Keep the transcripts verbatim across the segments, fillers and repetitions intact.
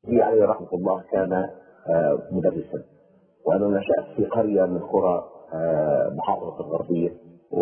عليه رحمة الله كان مدرسا، وأنا نشأت في قرية من قرى محافظة الغربية،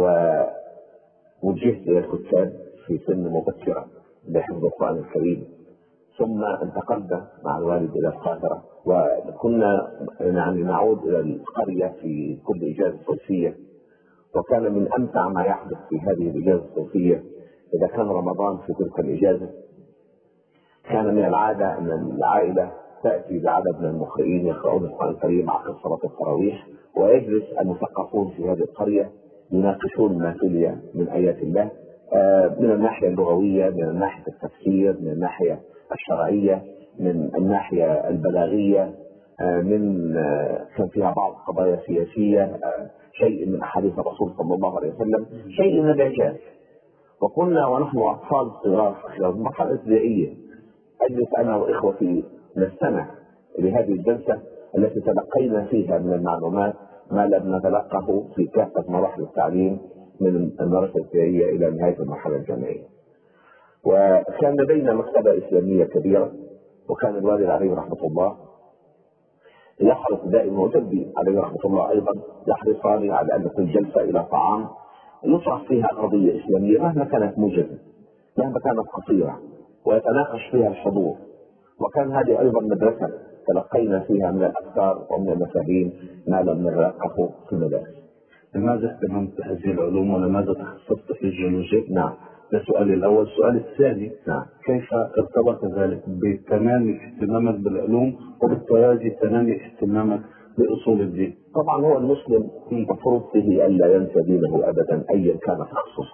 ووجهت إلى الكتاب في سن مبكرة بحفظ القرآن الكريم، ثم انتقلنا مع الوالد إلى القاهرة، وكنا يعني نعود إلى القرية في كل إجازة صيفية. وكان من أمتع ما يحدث في هذه الإجازة الصيفية إذا كان رمضان في تلك الإجازة، كان من العادة أن العائلة تأتي بعدد من المقرئين يقرؤون القرآن الكريم عقب صلاة التراويح، ويجلس المثقفون في هذه القرية يناقشون ما تلي من آيات الله من الناحية اللغوية، من الناحية التفسير، من الناحية الشرعية، من الناحية البلاغية، من كان فيها بعض قضايا سياسية، شيء من أحاديث الرسول صلى الله عليه وسلم، شيء من الإعجاز. وكنا ونحن أطفال صغار في المرحلة الابتدائية أجلس أنا وإخوتي نستمع لهذه الجلسة التي تلقينا فيها من المعلومات ما لم نتلقه في كافة مراحل التعليم من المدرسة الابتدائية إلى نهاية المرحلة الجامعية. وكان لدينا مكتبة إسلامية كبيرة، وكان الوالد عليه رحمة الله يحرص دائما، وجدي عليه رحمة الله أيضا يحرصان على أن تكون جلسة إلى طعام يطرح فيها قضية إسلامية مهما كانت موجزة، مهما كانت قصيرة، ويتناقش فيها الحضور. وكان هذه أيضا مدرسة تلقينا فيها من الأفكار ومن المفاهيم ما لم نلقه في المدارس. لماذا اهتممت بهذه العلوم ولماذا تخصصت في الجيولوجيا؟ نعم، ده سؤالي الأول. السؤال الثاني، نعم، كيف ارتبط ذلك بتنامي اهتمامك بالعلوم وبالتوازي تنامي اهتمامك بأصول الدين؟ طبعا هو المسلم مفروض به ألا ينسى دينه أبدا أيا كان تخصصه.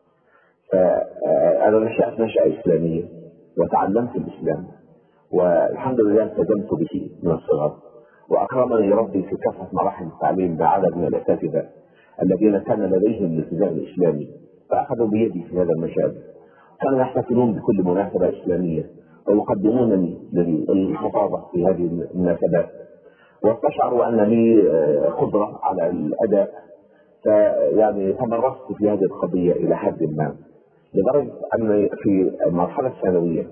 فأنا نشأت نشأة إسلامية وتعلمت الإسلام، والحمد لله التزمت به من الصغر، وأكرمني ربي في كافة مراحل التعليم بعدد من الأساتذة الذين كان لديهم الالتزام الإسلامي، فأخذوا بيدي في هذا المجال. كانوا يحتفلون بكل مناسبة إسلامية ويقدمونني للخطابة في هذه المناسبات، واستشعروا أن لي قدرة على الأداء، فيعني تمرست في هذه القضية إلى حد ما، لدرجة أن في المرحلة الثانوية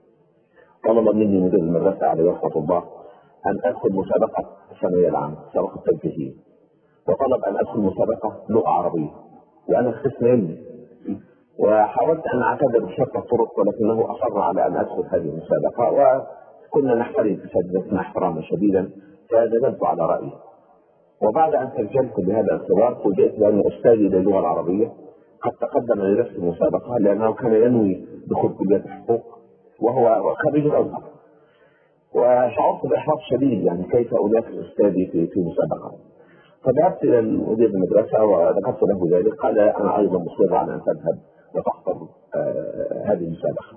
طلب مني مدير المدرسة عليه رحمة الله أن أدخل مسابقة الثانوية العامة، مسابقة التوجيهية، وطلب أن أدخل مسابقة لغة عربية، وأنا قسم علمي، وحاولت أن أعتذر بشتى الطرق، ولكنه أصر على أن أدخل هذه المسابقة، وكنا نحترم أساتذتنا احتراما شديدا، فجدلت على رأيي. وبعد أن سجلت بهذا الاختبار فوجئت بأن أستاذي للغة العربية قد تقدم لنفس المسابقة، لأنه كان ينوي دخول كلية الحقوق وهو خريج الأزهر، وشعرت بإحباط شديد، يعني كيف أنافس أستاذي في في مسابقة. فذهبت إلى مدير المدرسة وذكرت له ذلك، قال أنا أيضا مصر على أن تذهب وتحضر آه هذه المسابقة.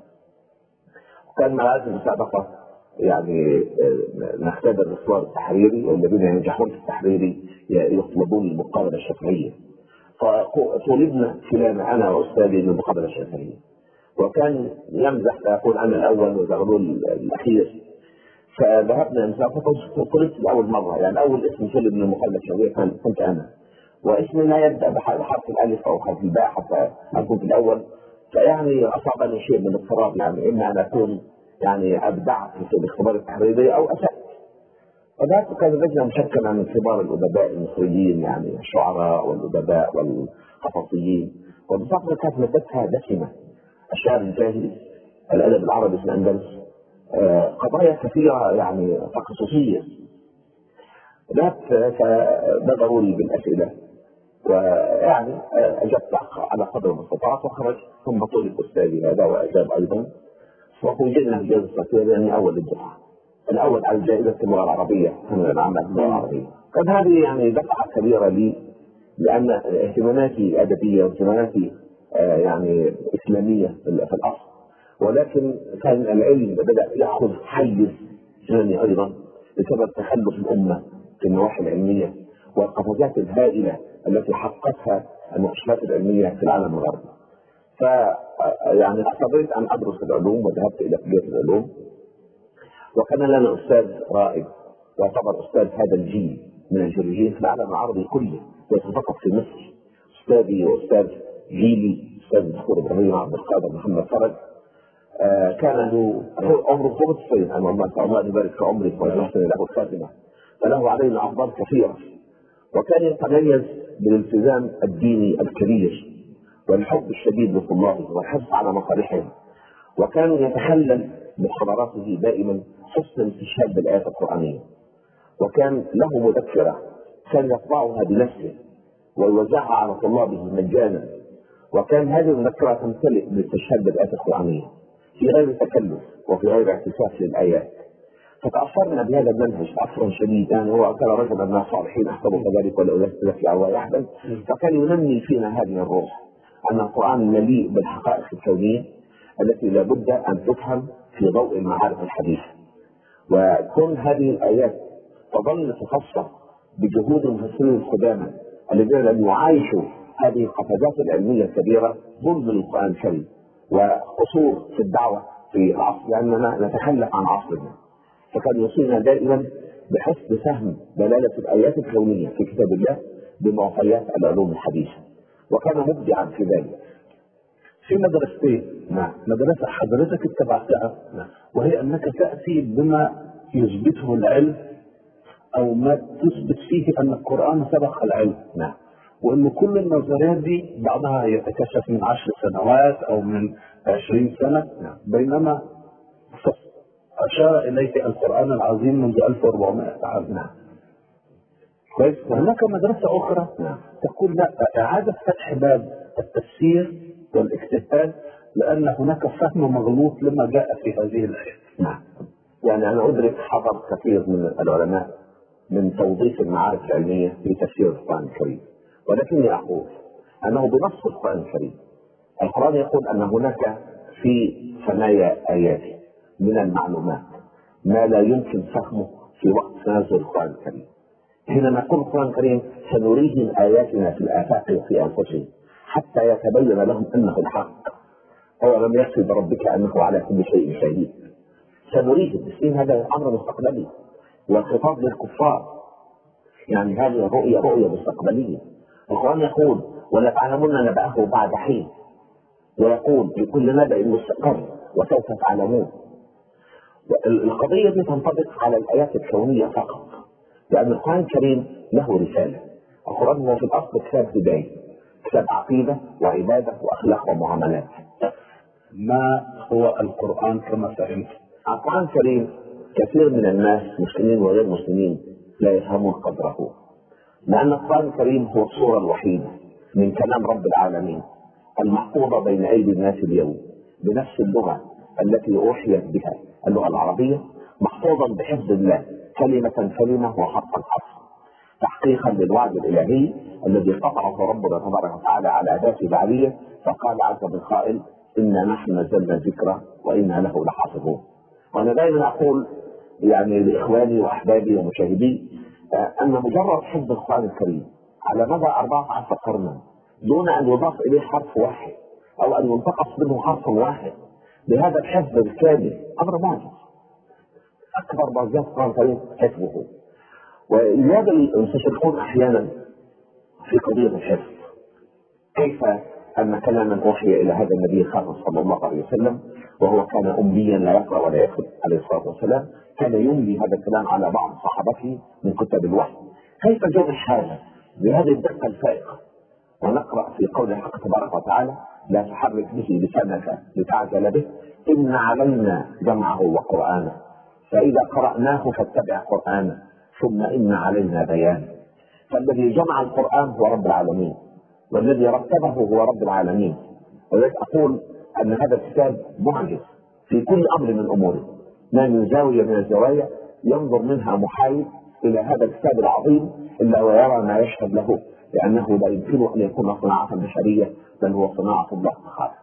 كان مع هذه المسابقة يعني آه نختبر الاختبار التحريري، والذين ينجحون في التحريري يطلبون المقابلة الشفهية، فطلبنا كلانا أنا وأستاذي للمقابلة الشفهية، وكان يمزح فيقول أنا الأول وزغلول الأخير. فذهبنا المسابقة وطلبت لأول مرة، يعني أول اسم طلب من المقابلة الشفهية كنت أنا، واسمي لا يبدأ بحرف الألف أو حرف الباء حتى أكون في الأول، فيعني أصابني شيء من الاضطراب، يعني إما أن أكون يعني أبدعت في الاختبار التحريري أو أسأت. فذهبت كان لجنة مشكلة من كبار الأدباء المصريين، يعني الشعراء والأدباء والقصصيين، وبصراحة كانت مادتها دسمة، الشعر الجاهلي، الأدب العربي في الأندلس، قضايا كثيرة يعني تخصصية. ذهبت فبدروا لي بالأسئلة، ويعني أجبت على قدر ما استطعت وخرجت، ثم طلب أستاذي هذا وأجاب أيضا، وفوجئنا في جائزة التقدير لأني أول الدفعة، الأول على جائزة اللغة العربية، أنا العامة اللغة العربية. كانت هذه يعني دفعة كبيرة لي، لأن اهتماماتي أدبية واهتماماتي آه يعني إسلامية في الأصل، ولكن كان العلم بدأ يأخذ حيز ثاني أيضا بسبب تخلف الأمة في النواحي العلمية والقفزات الهائلة التي حققتها المؤسسات العلمية في العالم الغربي. ف يعني اضطريت أن أدرس العلوم وذهبت إلى كلية العلوم، وكان لنا أستاذ رائد يعتبر أستاذ هذا الجيل من الجيولوجيين في العالم العربي كله، ليس فقط في مصر. أستاذي وأستاذ جيلي أستاذ الدكتور إبراهيم عبد القادر محمد فرج آه كان له عمره فوق التسعين، أن الله يبارك في عمره ويحسن له الخاتمة، فله علينا أفضال كثيرة. وكان يتميز بالالتزام الديني الكبير والحب الشديد لطلابه والحرص على مصالحهم، وكان يتخلل محاضراته دائما حسن الاستشهاد بالآيات القرآنية، وكان له مذكرة كان يطبعها بنفسه ويوزعها على طلابه مجانا، وكان هذه المذكرة تمتلئ بالاستشهاد بالآيات القرآنية في غير تكلف وفي غير اعتكاف للآيات. فتأثرنا بهذا المنهج تأثرا شديدا، يعني هو كان رجلا من الصالحين أحسب كذلك ولا أزكي على الله أحدا، فكان ينمي فينا هذه الروح أن القرآن مليء بالحقائق الكونية التي لابد أن تفهم في ضوء المعارف الحديثة، وكل هذه الآيات تظل تفسر بجهود المفسرين القدامى الذين لم يعايشوا هذه القفزات العلمية الكبيرة ظلم القرآن الكريم وقصور في الدعوة في العصر، لأننا نتخلف عن عصرنا. فكان يوصينا دائما بحسن فهم دلالة الآيات الكونية في كتاب الله بمعطيات العلوم الحديثة، وكان مبدعا في ذلك. في مدرستين، نعم، مدرسة حضرتك اتبعتها، نعم، وهي أنك تأتي بما يثبته العلم أو ما تثبت فيه أن القرآن سبق العلم، نعم، وأن كل النظريات دي بعضها يتكشف من عشر سنوات أو من عشرين سنة، نعم. بينما أشار إليه القرآن العظيم منذ ألف وأربعمائة عام. نعم. كويس. هناك مدرسة أخرى نعم. تقول لا، إعادة فتح باب التفسير والاجتهاد لأن هناك فهم مغلوط لما جاء في هذه الآية. نعم. يعني أنا أدرك حضر كثير من العلماء من توظيف المعارف العلمية في تفسير القرآن الكريم، ولكني أقول أنه بنص القرآن الكريم القرآن يقول أن هناك في ثنايا آياته من المعلومات ما لا يمكن فهمه في وقت نازل القرآن الكريم. حين نقول القرآن الكريم سنريهم آياتنا في الآفاق وفي أنفسهم حتى يتبين لهم أنه الحق، أولم يكفي بربك أنه على كل شيء شهيد. سنريهم السين هذا أمر مستقبلي والخطاب للكفار، يعني هذه الرؤية رؤية مستقبلية. القرآن يقول ولتعلمن نبأه بعد حين، ويقول لكل نبأ مستقر وسوف تعلمون. القضية دي تنطبق على الآيات الكونية فقط، لأن القرآن الكريم له رسالة. القرآن هو في الأصل كتاب هداية، كتاب عقيدة وعبادة وأخلاق ومعاملات. ما هو القرآن كما فهمت؟ القرآن الكريم كثير من الناس مسلمين وغير مسلمين لا يفهمون قدره، لأن القرآن الكريم هو الصورة الوحيدة من كلام رب العالمين المحفوظة بين أيدي الناس اليوم بنفس اللغة التي أوحيت بها، اللغة العربية، محفوظا بحفظ الله كلمة كلمة وحرفا حرفا، تحقيقا للوعد الإلهي الذي قطعه ربنا تبارك وتعالى على أداة بعلية، فقال عز من قائل إنا نحن نزلنا الذكر وإنا له لحافظون. وأنا دائما أقول يعني لإخواني وأحبابي ومشاهدي أن مجرد حفظ القرآن الكريم على مدى أربعة عشر قرنا دون أن يضاف إليه حرف واحد أو أن ينتقص منه حرف واحد بهذا الحفظ الكامل أمر معجز. أكبر معجزات القرآن الكريم حفظه. ولهذا المستشرقون أحيانا في قضية الحفظ كيف أن كلاما أوحي إلى هذا النبي الخالد صلى الله عليه وسلم وهو كان أميا لا يقرأ ولا يكتب عليه الصلاة والسلام، كان يملي هذا الكلام على بعض صحابته من كتب الوحي، كيف جمع هذا بهذه الدقة الفائقة؟ ونقرأ في قول الحق تبارك وتعالى لا تحرك به لسانك لتعجل به إن علينا جمعه وقرآنه فإذا قرأناه فاتبع قرآنه ثم إن علينا بيانه. فالذي جمع القرآن هو رب العالمين، والذي رتبه هو رب العالمين. ولذلك أقول أن هذا الكتاب معجز في كل أمر من أموره، ما من زاوية من الزوايا ينظر منها محايد إلى هذا الكتاب العظيم إلا ويرى ما يشهد له، لأنه لا يمكن أن يكون صناعة بشرية بل هو صناعة الله الخالق.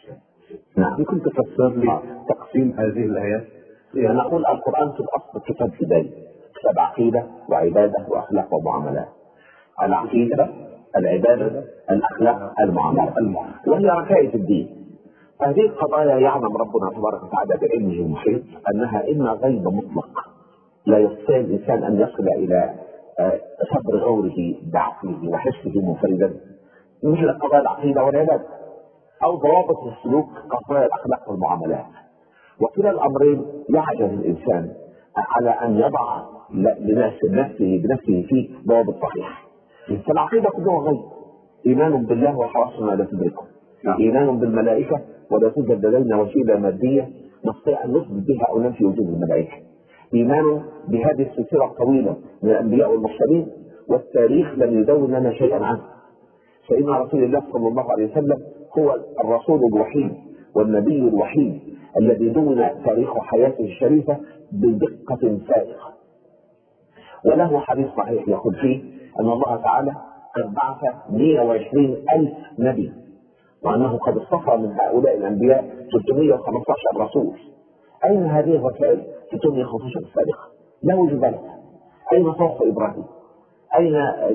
نعم. يمكن تفسر لي تقسيم هذه الآيات؟ يعني نقول القرآن في الأصل كتاب هداية، كتاب عقيدة وعبادة وأخلاق ومعاملات. العقيدة، العبادة، الأخلاق، المعاملات، وهي ركائز الدين. هذه القضايا يعلم ربنا تبارك وتعالى بعلمه المحيط أنها إما غيب مطلق لا يستطيع الإنسان أن يصل إلى صبر غوره بعقله وحسه منفردا مثل قضايا العقيدة والعبادة، أو ضوابط السلوك كقضايا الأخلاق والمعاملات. وكلا الأمرين يعجز الإنسان على أن يضع لنفسه بنفسه فيه ضوابط صحيحة. فالعقيدة كلها غيب، إيمان بالله وحرصنا لا تدركه، إيمان بالملائكة ولا توجد لدينا وسيلة مادية نستطيع أن نثبت بها أو ننفي وجود الملائكة، إيمان بهذه السلسلة الطويلة من الأنبياء والمرسلين والتاريخ لم يدون لنا شيئا عنه. سيدنا رسول الله صلى الله عليه وسلم هو الرسول الوحيد والنبي الوحيد الذي دون تاريخ حياته الشريفة بدقة فائقة. وله حديث صحيح يقول فيه أن الله تعالى قد بعث مئة وعشرين ألف نبي، وأنه قد اصطفى من هؤلاء الأنبياء ثلاثمئة وخمسة عشر رسول. أين هذه الرسائل ثلاثمئة وخمسة عشر السابقة؟ لا وجود لها. أين صوف إبراهيم؟ أين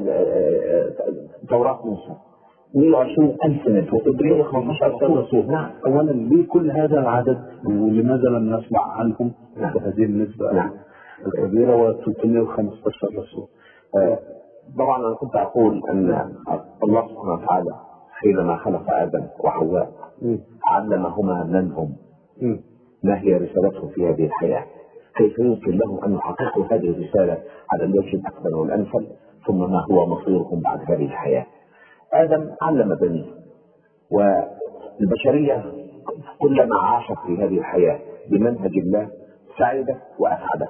توراة موسى؟ مئة وعشرين ألف نبي وثلاثمئة وخمسة عشر رسول. نعم. أولا ليه كل هذا العدد ولماذا لم نسمع عنهم بهذه النسبة نعم. الكبيرة وثلاثمئة وخمسة عشر رسول؟ آه طبعا أنا كنت أقول أن الله سبحانه وتعالى حينما خلق آدم وحواء علمهما من هم، ما هي رسالتهم في هذه الحياة، كيف يمكن لهم أن يحققوا هذه الرسالة على الوجه الأكبر والأنفل، ثم ما هو مصيرهم بعد هذه الحياة. آدم علم بنيه، والبشرية كلما عاشت في هذه الحياة بمنهج الله سعدت وأسعدت،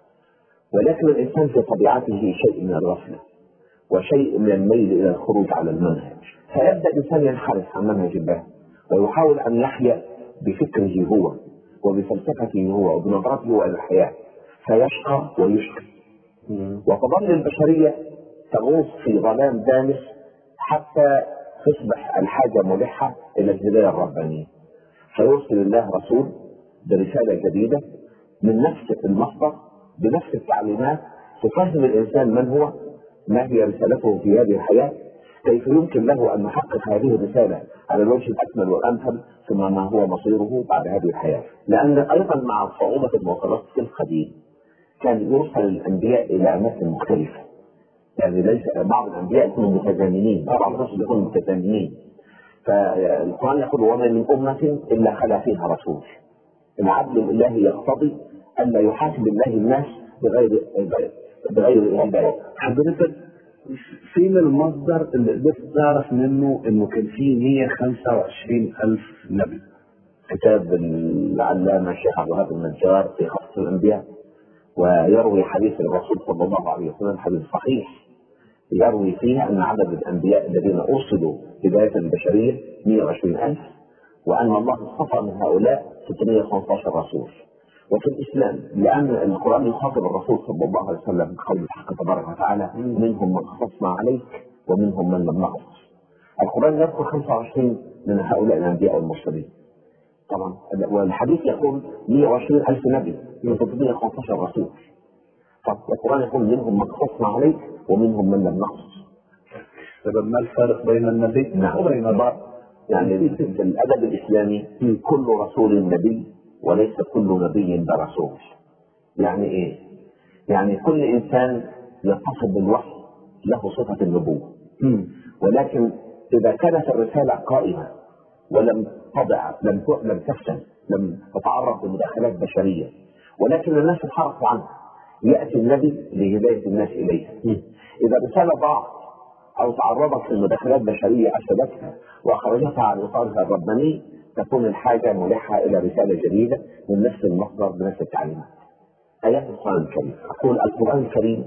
ولكن الإنسان في طبيعته شيء من الغفلة وشيء من الميل إلى الخروج على المنهج، فيبدأ الإنسان ينحرف عن منهج الله ويحاول أن يحيا بفكره هو وبفلسفته هو وبنظرته هو إلى الحياة، فيشقى ويشقى، وتظل البشرية تغوص في ظلام دامس حتى تصبح الحاجة ملحة إلى الهداية الربانية. فيرسل الله رسول برسالة جديدة من نفس المصدر بنفس التعليمات تفهم الإنسان من هو، ما هي رسالته في هذه الحياة، كيف يمكن له أن يحقق هذه الرسالة على الوجه الأكمل والأمثل، ثم ما هو مصيره بعد هذه الحياة. لأن أيضا مع صعوبة المواصلات في القديم كان يرسل الأنبياء إلى أماكن مختلفة، يعني ليس بعض الأنبياء يكونوا متزامنين، بعض الرسل يكونوا متزامنين. فالقرآن يقول وما من أمة إلا خلا فيها رسول. العدل الإلهي يقتضي أن لا يحاسب الله الناس بغير بغير هداية. حضرتك فين المصدر اللي قدرت تعرف منه انه كان فيه مئة وخمسة وعشرين ألف نبي؟ كتاب العلامة الشيخ عبد الوهاب النجار في خصائص الأنبياء، ويروي حديث الرسول صلى الله عليه وسلم حديث صحيح يروي فيه أن عدد الأنبياء الذين أرسلوا بداية البشرية مئة وعشرين ألف، وأن الله اصطفى من هؤلاء ستمئة وخمسة عشر رسول. وفي الإسلام لأن القرآن يخاطب الرسول صلى الله عليه وسلم بقول الحق تبارك وتعالى منهم من قصصنا عليك ومنهم من لم نقصص. القرآن يذكر خمسة وعشرين من هؤلاء الأنبياء والمرسلين طبعا، والحديث يقول مئة وعشرين ألف نبي وستمئة وخمسة عشر رسول. فالقرآن يقول منهم من قصصنا عليك ومنهم من لم نقصص. فما الفرق بين النبي نعم. وبين البعض؟ يعني في الأدب الإسلامي كل رسول نبي وليس كل نبي برسول. يعني إيه؟ يعني كل إنسان يتصف بالوحي له صفة النبوة، ولكن إذا كانت الرسالة قائمة ولم تضع لم لم تفشل لم تتعرض لمداخلات بشرية ولكن الناس انحرفوا عنها، يأتي النبي لهداية الناس إليه. إذا الرسالة ضاعت أو تعرضت لمداخلات بشرية أفسدتها وأخرجتها عن إطارها الرباني تكون الحاجة ملحة إلى رسالة جديدة من نفس المصدر بنفس التعليمات. آيات القرآن الكريم، أقول القرآن الكريم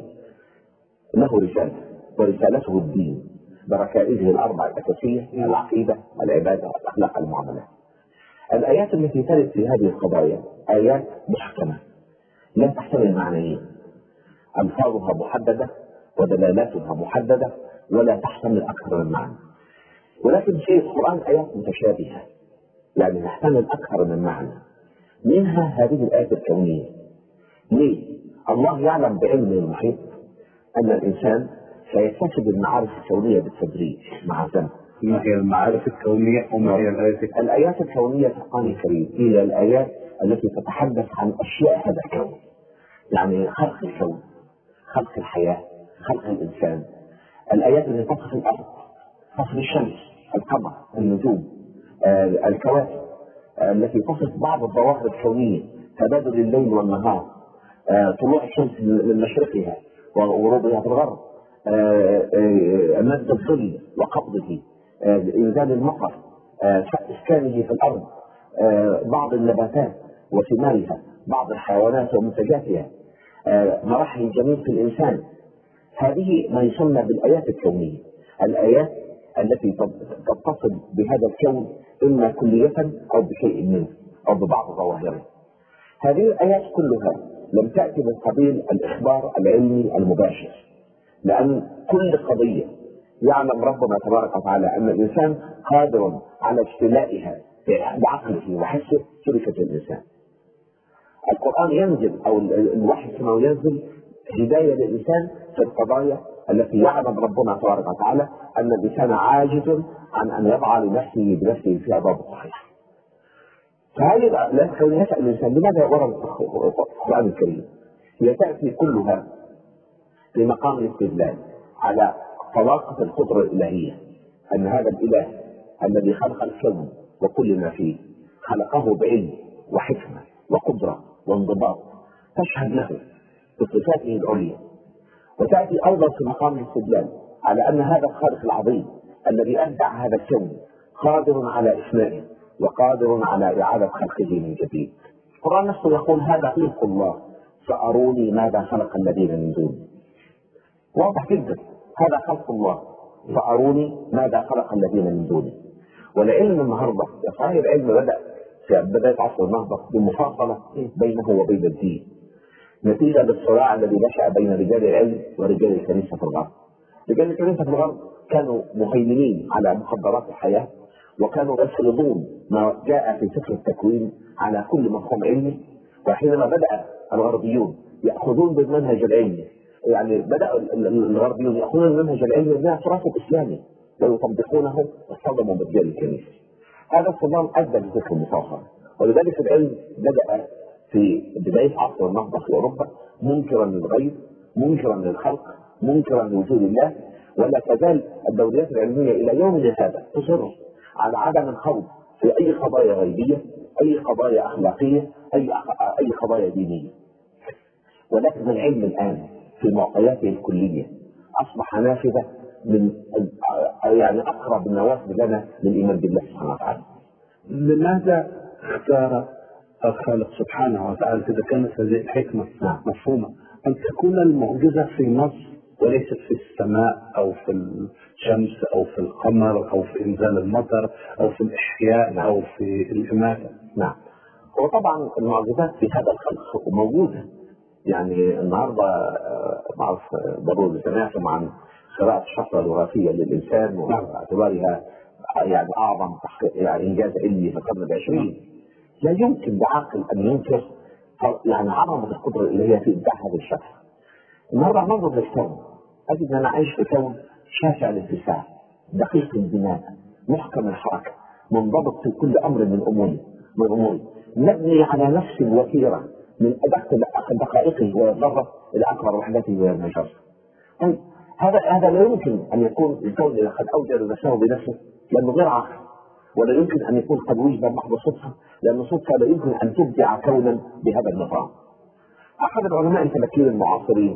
له رسالة ورسالته الدين بركائزه الأربع الأساسية: العقيدة، العبادة، الأخلاق، المعاملات. الآيات التي ترد في هذه القضايا آيات محكمة لا تحتمل معنيين، ألفاظها محددة ودلالاتها محددة ولا تحتمل أكثر من معنى. ولكن في القرآن آيات متشابهة يعني تحتمل أكثر من معنى. منها هذه الآيات الكونية. ليه؟ الله يعلم بعلمه المحيط أن الإنسان سيكتسب المعارف الكونية بالتدريج مع الزمن. ما هي المعارف الكونية وما هي الآيات الكونية؟ الآيات الكونية في القرآن الكريم هي الآيات التي تتحدث عن أشياء هذا الكون، يعني خلق الكون، خلق الحياة، خلق الإنسان. الآيات التي تصف الأرض، تصف الشمس، القمر، النجوم، آه، الكواكب، التي تصف بعض الظواهر الكونية، تبادل الليل والنهار، طلوع الشمس من مشرقها وغروبها في الغرب، مد الظل وقبضه، إنزال المطر، إسكانه في الأرض، بعض النباتات وثمارها، بعض الحيوانات ومنتجاتها، مراحل الجميل في الإنسان. هذه ما يسمى بالآيات الكونية، الآيات التي تتصل بهذا الكون إما كلية أو بشيء منه أو ببعض ظواهره. هذه الآيات كلها لم تأتي من قبيل الإخبار العلمي المباشر، لأن كل قضية يعلم ربنا تبارك وتعالى أن الإنسان قادر على اجتلائها بعقله وحسه شركة الإنسان. القرآن ينزل أو الوحي السماوي ينزل هداية للإنسان في القضايا التي يعلم ربنا تبارك وتعالى أن الإنسان عاجز عن أن يضع لنفسه بنفسه في أضراب الصحيح. فهذه الآيات الكونية يسأل الإنسان لماذا ورد القرآن الكريم؟ هي تأتي كلها في مقام الاستدلال على طلاقة القدرة الإلهية، أن هذا الإله الذي خلق الكون وكل ما فيه خلقه بعلم وحكمة وقدرة وانضباط تشهد له بصفاته العليا. وتأتي أيضا في مقام الاستدلال على أن هذا الخالق العظيم الذي أبدع هذا الكون قادر على إحيائه وقادر على إعادة خلقه من جديد. القرآن نفسه يقول هذا خلق الله فأروني ماذا خلق الذين من دونه. واضح جدا، هذا خلق الله فأروني ماذا خلق الذين من دونه. والعلم النهارده صحيح العلم بدأ في بداية عصر النهضة بمفاصلة بينه وبين الدين، نتيجة للصراع الذي نشأ بين رجال العلم ورجال الكنيسة في الغرب. رجال الكنيسة في الغرب كانوا مهيمنين على مقدرات الحياة، وكانوا يفرضون ما جاء في سفر التكوين على كل مفهوم علمي. وحينما بدأ الغربيون يأخذون بالمنهج العلمي، يعني بدأ الغربيون يأخذون المنهج العلمي من التراث الإسلامي ويطبقونه واصطدموا برجال الكنيسة. هذا الصدام أدى لذكر المفاصلة، ولذلك العلم بدأ في بداية عصر النهضة في أوروبا منكرا للغيب، منكرا للخلق، منكرا لوجود الله. ولا تزال الدوريات العلمية إلى يومنا هذا تصر على عدم الخوض في أي قضايا غيبية، أي قضايا أخلاقية، أي أي قضايا دينية. ولكن العلم الآن في معطياته الكلية أصبح نافذة من يعني أقرب النوافذ لنا للإيمان بالله سبحانه وتعالى. لماذا اختار الخالق سبحانه وتعالى إذا كانت هذه الحكمة مفهومة أن تكون المعجزة في نص وليست في السماء أو في الشمس أو في القمر أو في إنزال المطر أو في الإحياء أو في الإماتة؟ نعم، وطبعا المعجزات في هذا الخلق موجودة. يعني النهارده معروف ضروري سمعتم عن قراءة الشفرة الوراثية للإنسان واعتبارها يعني أعظم يعني إنجاز علمي في القرن العشرين. لا يمكن لعاقل أن ينكر يعني عظمة القدرة اللي هي في إبداع هذا الشخص. النهارده ننظر للكون، أجد أن أنا عايش في كون شاسع الاتساع، دقيق البناء، محكم الحركة، منضبط في كل أمر من أموري من أموري مبني على نفس الوتيرة من أدق دقائقه والذرة إلى أكبر وحدته وهي المجرة. طيب هذا هذا لا يمكن أن يكون الكون قد أوجد نفسه بنفسه لأنه غير عاقل، ولا يمكن أن يكون قد وجد محض صدفة لأن الصدفة لا يمكن أن تبدع كونا بهذا النظام. أحد العلماء الفلكيين المعاصرين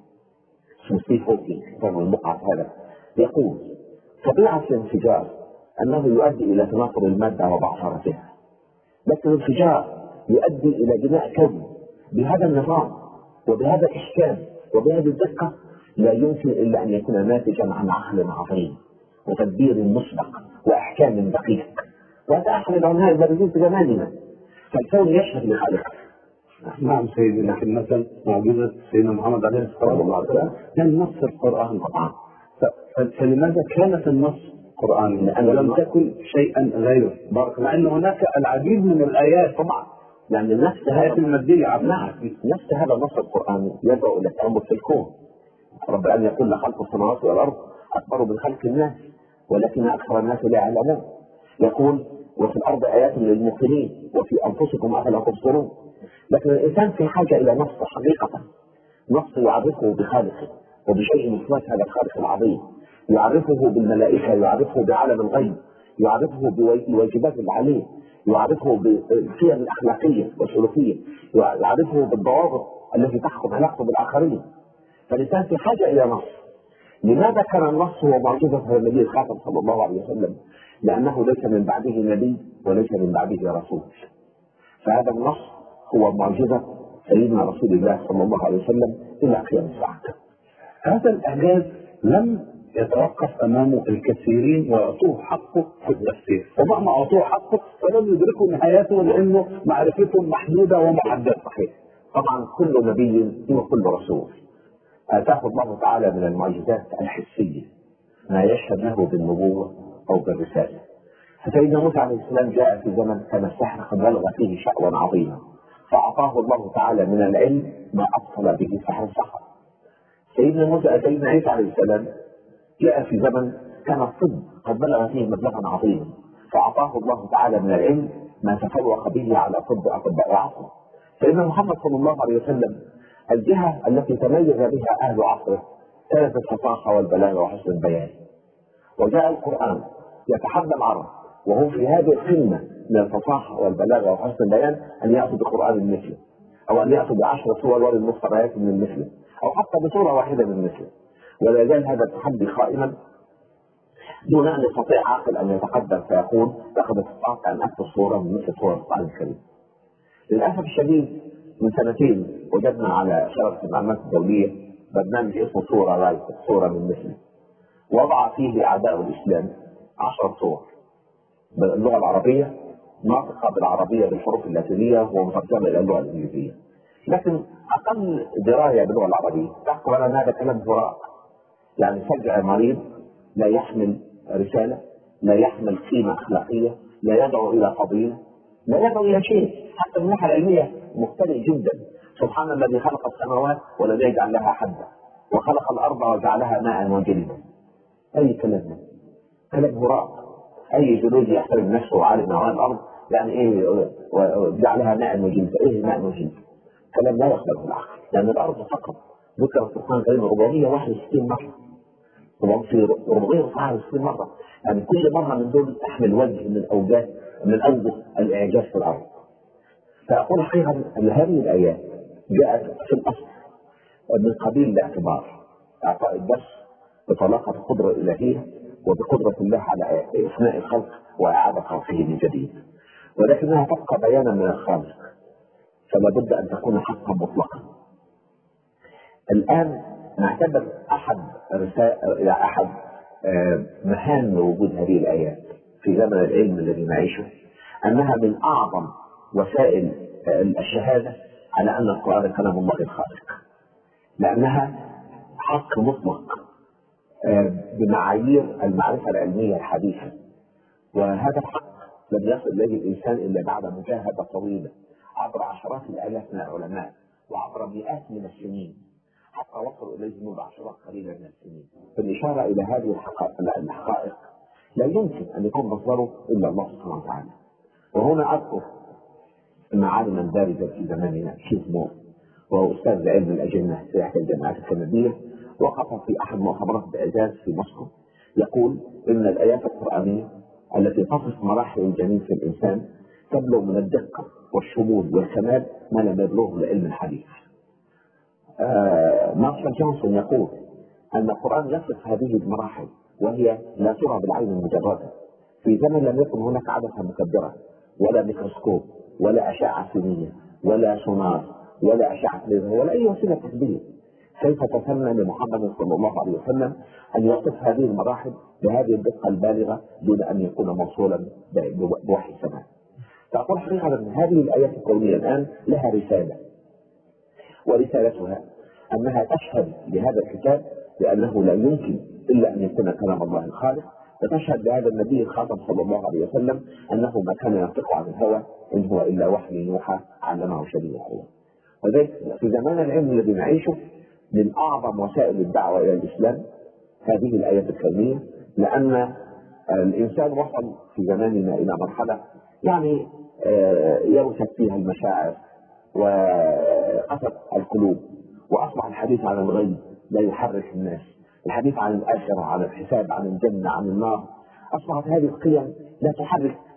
اسمه ستيف هوكينج كتابه المقعد هذا يقول طبيعة الانفجار أنه يؤدي إلى تناقض المادة وبعثرتها، لكن الانفجار يؤدي إلى بناء كون بهذا النظام وبهذا الإحكام وبهذه الدقة لا يمكن إلا أن يكون ناتجا عن عقل عظيم وتدبير مسبق وإحكام دقيق. وهذا أحد العلماء البارزين في زماننا، فالكون يشهد لخالقه. نعم سيدي، لكن مثلا معجزة سيدنا محمد عليه الصلاة والسلام كان نص القرآن طبعا، فلماذا كانت النص قرآن لأن لم تكن شيئا غيره؟ مع أن هناك العديد من الآيات طبعا، لأن نفس هذا المادية نعم نفس هذا النص القرآني يدعو إلى التأمل في الكون. رب أن يقول لخلق السماوات والأرض أكبر من خلق الناس ولكن أكثر الناس لا يعلمون. يقول وفي الأرض آيات للموقنين وفي أنفسكم أفلا تبصرون. لكن الإنسان في حاجة إلى نص حقيقة، نص يعرفه بخالقه وبشيء من صفات هذا الخالق العظيم، يعرفه بالملائكة، يعرفه بعالم الغيب، يعرفه بواجبات اللي عليه، يعرفه بالقيم الأخلاقية والسلوكية، يعرفه بالضوابط التي تحكم علاقته بالآخرين. فالإنسان في حاجة إلى نص. لماذا كان النص هو معجزة النبي الخاتم صلى الله عليه وسلم؟ لأنه ليس من بعده نبي وليس من بعده رسول، فهذا النص هو معجزة سيدنا رسول الله صلى الله عليه وسلم إلى قيام الساعة. هذا الإعجاز لم يتوقف أمامه الكثيرين وأعطوه حقه في التفسير، ومهما أعطوه حقه فلم يدركوا نهايته لأنه معرفتهم محدودة ومحددة. صحيح. طبعا كل نبي وكل رسول آتاه الله تعالى من المعجزات الحسية ما يشهد له بالنبوة أو بالرسالة. فسيدنا موسى عليه السلام جاء في زمن كان السحر قد بلغ فيه شأوا عظيما، فأعطاه الله تعالى من العلم ما أبطل به سحر السحر. سيدنا موسى سيدنا عيسى عليه السلام جاء في زمن كان الطب قد بلغ فيه مبلغا عظيما، فأعطاه الله تعالى من العلم ما تفوق به على طب أطباء عصره. سيدنا محمد صلى الله عليه وسلم الجهة التي تميز بها أهل عصره كانت الفصاحة والبلاغة وحسن البيان، وجاء القرآن يتحدى العرب وهم في هذه القمة من الفصاحة والبلاغة وحسن البيان أن يأتوا بقرآن مثله، أو أن يأتوا بعشر صور وللمفتريات من مثله، أو حتى بصورة واحدة من مثله. ولا زال هذا التحدي قائما دون أن يستطيع عاقل أن يتقدم فيقول لقد استطعت أن أكتب صورة من مثل صور القرآن الكريم. للأسف الشديد من سنتين وجدنا على شبكة المعلومات الدولية برنامج اسمه صورة رايت، صورة من مثله، وضع فيه أعداء الإسلام عشر صور باللغة العربية ناطقة بالعربية بالحروف اللاتينية ومترجمة إلى اللغة الإنجليزية، لكن أقل دراية باللغة العربية تحكم على أن هذا كلام هراء، يعني سجع مريض لا يحمل رسالة، لا يحمل قيمة أخلاقية، لا يدعو إلى فضيلة، لا يدعو إلى شيء. حتى من الناحية العلمية مختلف جدا. سبحان الذي خلق السماوات ولم يجعل لها حدا، وخلق الأرض وجعلها ماء وجلدا. أي كلام؟ كلام هراء. أي جلود يحترم نفسه وعالم عن الأرض يعني إيه وجعلها ماء وجلدا؟ إيه ماء وجلدا؟ كلام لا يخبر بالعقل، لأن الأرض فقط ذكر في القرآن الكريم أربعمائة وواحد وستين مرة، في أربعمائة وواحد وستين مرة، يعني كل مرة من دول تحمل وجه من الأوجه من أوجه الإعجاز في الأرض. فأقول حقيقة أن هذه الآيات جاءت في الأصل من قبيل الاعتبار، إعطاء الدرس بطلاقة القدرة الإلهية وبقدرة الله على إفناء الخلق وإعادة خلقه من جديد، ولكنها تبقى بيانا من الخالق، فلا بد أن تكون حقا مطلقا. الآن نعتبر أحد رسائل أحد مهام وجود هذه الآيات في زمن العلم الذي نعيشه أنها من أعظم وسائل الشهادة على أن القرآن كلام الله الخالق، لأنها حق مطلق بمعايير المعرفة العلمية الحديثة، وهذا الحق لم يصل إليه الإنسان إلا بعد مجاهدة طويلة عبر عشرات الآلاف من العلماء وعبر مئات من السنين حتى وصلوا إليه منذ عشرات قليلة من السنين. فالإشارة إلى هذه الحقائق لا يمكن أن يكون مصدره إلا الله سبحانه وتعالى. وهنا أذكر أن عالما بارزا في زماننا شيخ مور وهو أستاذ علم الأجنة في إحدى الجامعات الكندية، وقف في أحد مؤتمرات الإعجاز في موسكو يقول إن الآيات القرآنية التي تصف مراحل الجنين في الإنسان تبلغ من الدقة والشمول والكمال ما لم يبلغه العلم الحديث. آه مارشال جونسون يقول أن القرآن يصف هذه المراحل وهي لا ترى بالعين المجردة في زمن لم يكن هناك عدسة مكبرة ولا ميكروسكوب ولا أشعة سينية ولا سونار ولا أشعة ليزر ولا أي وسيلة تحديد. كيف تسمى لمحمد صلى الله عليه وسلم أن يصف هذه المراحل بهذه الدقة البالغة دون أن يكون موصولا بوحي السماء؟ فأقول حقيقة أن هذه الآيات الكونية الآن لها رسالة، ورسالتها أنها تشهد بهذا الكتاب بأنه لا يمكن إلا أن يكون كلام الله الخالق، وتشهد بهذا النبي الخاتم صلى الله عليه وسلم أنه ما كان ينطق عن الهوى إن هو إلا وحي يوحى علمه شديد القوى. وذلك في زمان العلم الذي نعيشه من أعظم وسائل الدعوة إلى الإسلام هذه الآيات الكونية، لأن الإنسان وصل في زماننا إلى مرحلة يعني يوسف فيها المشاعر وقست القلوب، وأصبح الحديث عن الغيب لا يحرك الناس، الحديث عن الآخرة عن الحساب عن الجنة عن النار أصبحت هذه القيم لا تحرك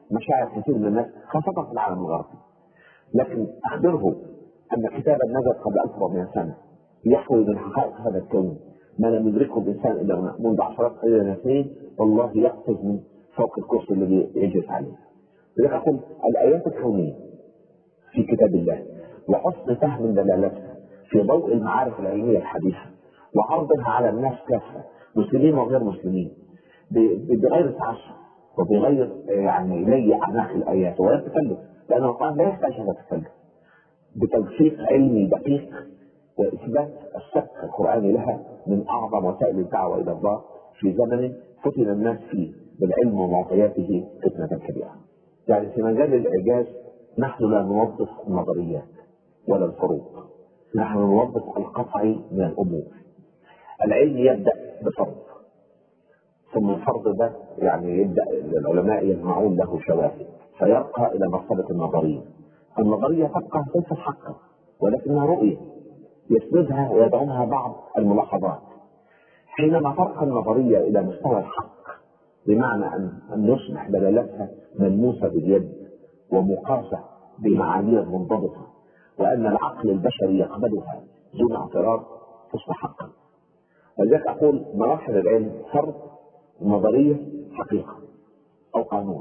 مشاعر كثير من الناس خاصة في العالم الغربي. لكن أخبره أن كتابا نزل قبل ألف وأربعمائة سنة يحوي من حقائق هذا الكون ما لم يدركه الإنسان إلا منذ عشرات قليلة من السنين، والله يقفز من فوق الكرسي الذي يجلس عليه. لذلك أقول الآيات الكونية في كتاب الله وحسن فهم دلالتها في ضوء المعارف العلمية الحديثة وعرضها على الناس كافة مسلمين وغير مسلمين بغير تعصب وبغير يعني لي أعناق الآيات ولا تكلف، لأن القرآن لا يحتاج هذا التكلف، بتوثيق علمي دقيق وإثبات السبق القرآني لها من أعظم وسائل الدعوة إلى الله في زمن فتن الناس فيه بالعلم ومعطياته فتنة كبيرة. يعني في مجال الإعجاز نحن لا نوظف النظريات ولا الفروق، نحن نوظف القطعي من الأمور. العلم يبدأ بفرض، ثم الفرض ده يعني يبدأ العلماء يجمعون له شواهد فيرقى إلى مرتبة النظرية. النظرية تبقى ليست حقا ولكنها رؤية يسندها ويدعمها بعض الملاحظات. حينما ترقى النظرية إلى مستوى الحق بمعنى أن أن يصبح دلالتها ملموسة باليد ومقاسة بمعايير منضبطة وأن العقل البشري يقبلها دون اعتراض تصبح حقا. ولذلك أقول مراحل العلم فرض، نظرية، حقيقة أو قانون.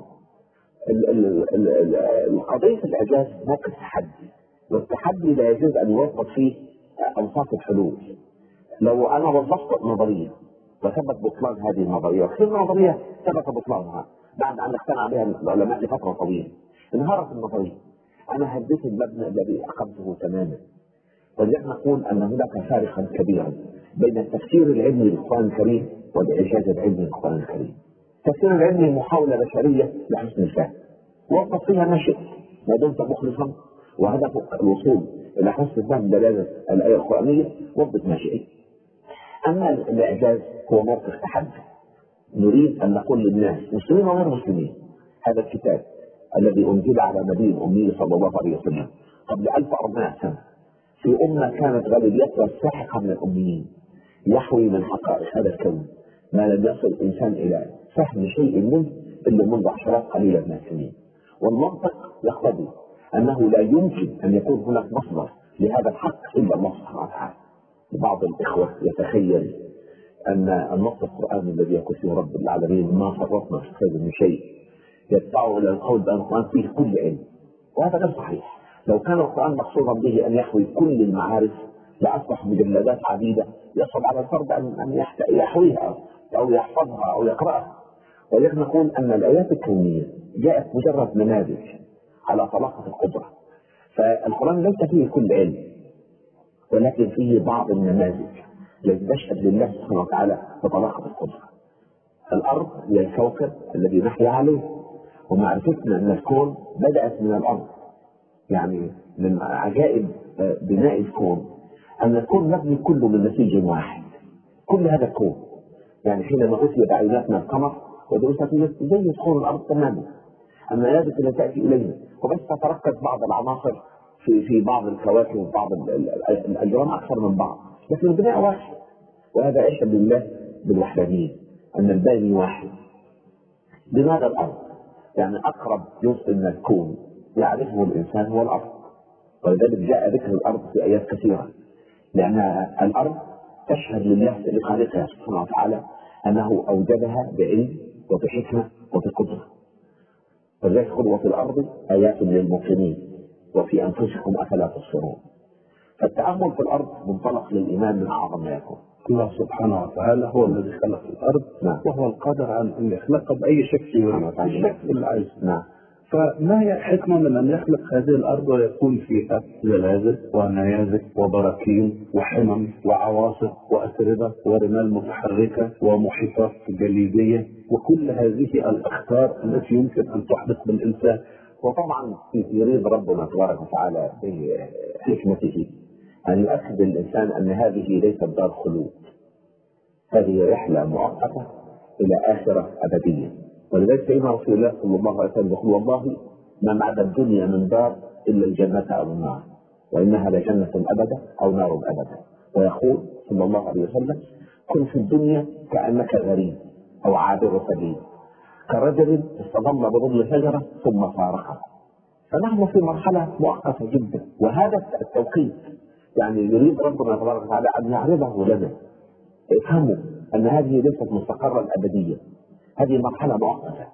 القضية في الإعجاز موقف تحدي، والتحدي لا يجوز أن يوظف فيه أوصاف الحلول. لو أنا وظفت نظرية وثبت بطلان هذه النظرية وكل نظرية ثبت بطلانها بعد أن اقتنع بها العلماء لفترة طويلة، انهارت النظرية، أنا هديت المبنى الذي أقمته تماما. ولذلك نقول أن هناك فارقا كبيرا بين التفسير العلمي للقرآن الكريم والإعجاز العلمي للقرآن الكريم. التفسير العلمي محاولة بشرية لحسن الفهم، وقف فيها ما شئت ما دمت مخلصا وهدفك الوصول إلى حسن فهم دلالة الآية القرآنية وضبط ما شئت. أما الإعجاز هو موقف تحدي، نريد أن نقول للناس مسلمين وغير مسلمين هذا الكتاب الذي أنزل على نبي أمي صلى الله عليه وسلم قبل ألف وأربعمائة سنة في أمة كانت غالبيتها ساحقة من الأميين، يحوي من حقائق هذا الكون ما لم يصل الإنسان إلى فهم شيء منه إلا منذ عشرات قليلة من السنين. والمنطق يقتضي أنه لا يمكن أن يكون هناك مصدر لهذا الحق إلا الله سبحانه وتعالى. بعض الإخوة يتخيل أن النص القرآني الذي يقول فيه رب العالمين ما فرطنا في الكتاب من شيء يدفعه إلى القول بأن القرآن فيه كل علم، وهذا غير صحيح. لو كان القرآن مقصودا به أن يحوي كل المعارف لأصبح مجلدات عديدة يصعب على الفرد أن يحويها أو يحفظها أو يقرأها. ولكن نقول أن الآيات الكونية جاءت مجرد نماذج على طلاقة القدرة، فالقرآن ليس فيه كل علم ولكن فيه بعض النماذج التي تشهد لله سبحانه وتعالى بطلاقة القدرة. الأرض هي الكوكب الذي نحيا عليه، ومعرفتنا أن الكون بدأت من الأرض. يعني من عجائب بناء الكون أن الكون مبني كله من نسيج واحد، كل هذا الكون. يعني حينما أتي بعيناتنا القمر ودرست زي كون الأرض تماما، أما الآيات التي تأتي إلينا وبس تتركز بعض العناصر في في بعض الكواكب وبعض الأجرام أكثر من بعض، لكن البناء واحد. وهذا يشهد لله بالوحدانية أن الباني واحد. لماذا الأرض؟ يعني أقرب جزء من الكون يعرفه الإنسان هو الأرض، ولذلك جاء ذكر الأرض في آيات كثيرة، لأن الأرض تشهد لله لخالقها سبحانه وتعالى أنه أوجدها بعلم وبحكمة وبقدرة. ولذلك قل وفي الأرض آيات للموقنين وفي أنفسكم أفلا تبصرون. فالتأمل في الأرض منطلق للإيمان من أعظم ما يكون. الله سبحانه وتعالى هو الذي خلق الأرض، نعم. وهو القادر على أن يخلقها بأي شكل الشكل اللي عايزه، نعم. فما هي الحكمة من أن يخلق هذه الأرض ويكون فيها زلازل ونيازك وبراكين وحمم وعواصف وأتربة ورمال متحركة ومحيطات جليدية وكل هذه الأخطار التي يمكن أن تحدث بالإنسان؟ وطبعا يريد ربنا تبارك وتعالى بحكمته أن يؤكد الإنسان أن هذه ليست دار خلود، هذه رحلة مؤقتة إلى آخرة أبدية. ولذلك سيدنا رسول الله صلى الله عليه وسلم يقول والله ما بعد الدنيا من دار إلا الجنة أو النار، وإنها لجنة أبدا أو نار أبدا. ويقول صلى الله عليه وسلم كن في الدنيا كأنك غريب أو عابر سبيل، كرجل استظل بظل شجرة ثم فارقها. فنحن في مرحلة مؤقتة جدا، وهذا التوقيت يعني يريد ربنا تبارك وتعالى أن يعرضه لنا. افهموا أن هذه ليست مستقرة الأبدية، هذه مرحلة مؤقتة.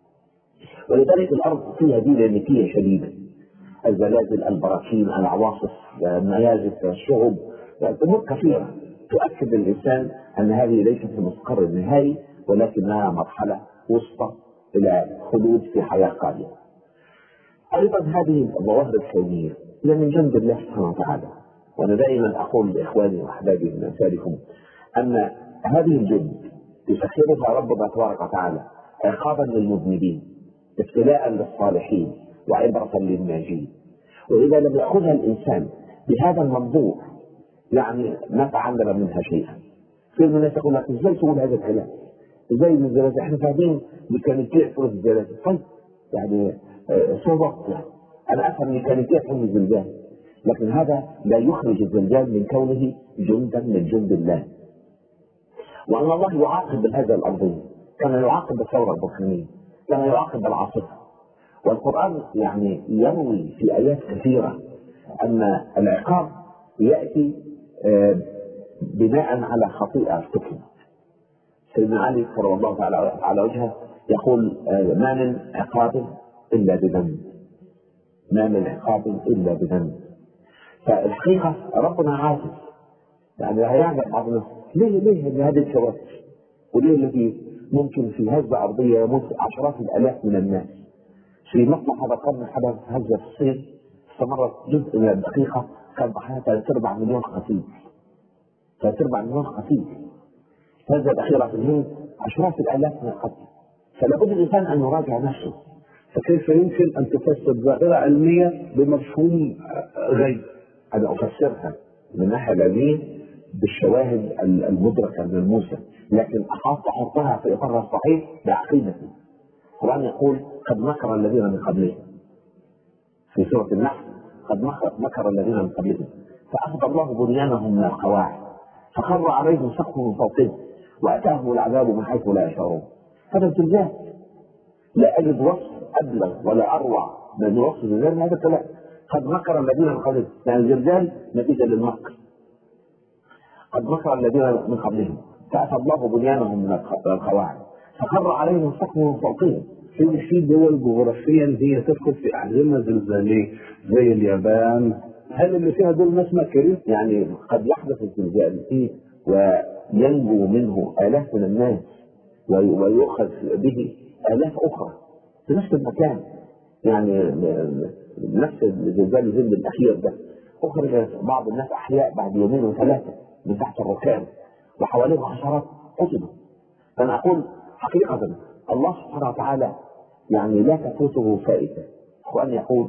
ولذلك الأرض فيها ديناميكية شديدة، الزلازل، البراكين، العواصف، النيازك، الشعب، أمور كثيرة تؤكد للإنسان أن هذه ليست المستقر النهائي، ولكنها مرحلة وسطى إلى خلود في حياة قادمة. أيضا هذه الظواهر الكونية هي من جند الله سبحانه وتعالى. وأنا دائما أقول لإخواني وأحبابي من أمثالكم أن هذه الجند يسخرها ربنا تبارك وتعالى عقابا للمذنبين، ابتلاء للصالحين، وعبرة للناجين. وإذا لم يأخذها الإنسان بهذا المنظور يعني ما تعلم منها شيئا. في الناس يقول لك ازاي تقول هذا الكلام؟ ازاي من الزلازل؟ احنا فاهمين ميكانيكيه حروف الزلازل. طيب يعني صوت يعني انا افهم ميكانيكيه حروف الزلزال، لكن هذا لا يخرج الزلزال من كونه جندا من جند الله. وان الله يعاقب هذا الارضيه كما يعاقب الثوره البركانيه، كما يعاقب العاصفه. والقران يعني يروي في ايات كثيره ان العقاب ياتي بناء على خطيئه ارتكبت. سيدنا علي كرم الله تعالى على وجهه يقول ما من عقاب الا بذنب، ما من عقاب الا بذنب. فالحقيقه ربنا عاجز، يعني هيعجب بعض الناس ليه ليه ان هذه الكوارث، وليه الذي ممكن في هزه ارضيه يموت عشرات الالاف من الناس. في مطلع هذا القرن حدث هزه في الصين استمرت جزء من الدقيقه، كان ضحايا ثلاث ارباع مليون قتيل، ثلاث ارباع مليون قتيل. الهزه الاخيره في الهند عشرات الالاف من القتل. فلا بد الانسان ان يراجع نفسه. فكيف يمكن ان تفسر ظاهره علميه بمفهوم غيب؟ انا افسرها من الناحيه العلميه بالشواهد المدركه من الموسى، لكن احط احطها في اطارها الصحيح بعقيدتي. القران يقول قد مكر الذين من قبلهم في سوره النحل، قد مكر الذين من قبلهم فاخذ الله بنيانهم من القواعد فخر عليهم سقف من فوقهم واتاهم العذاب من حيث لا يشعرون. هذا الزلزال لا اجد وصف ابلغ ولا اروع من وصف الزلزال هذا الكلام. قد مكر الذين من قبلهم، يعني الزلزال نتيجه للمكر. قد مكر الذين من قبلهم فاتى الله بنيانهم من القواعد فخر عليهم سقف من فوقهم. في في دول جغرافيا هي تدخل في احزمه زلزاليه زي اليابان، هل اللي فيها دول ناس ماكرين؟ يعني قد يحدث الزلزال فيه وينجو منه آلاف من الناس ويؤخذ به آلاف أخرى في نفس المكان. يعني نفس الزلزال الهند الأخير ده أخرج بعض الناس أحياء بعد يومين وثلاثة من تحت الركام وحواليهم عشرات قتلوا. فأنا أقول حقيقة الله سبحانه وتعالى يعني لا تفوته فائدة. القرآن يقول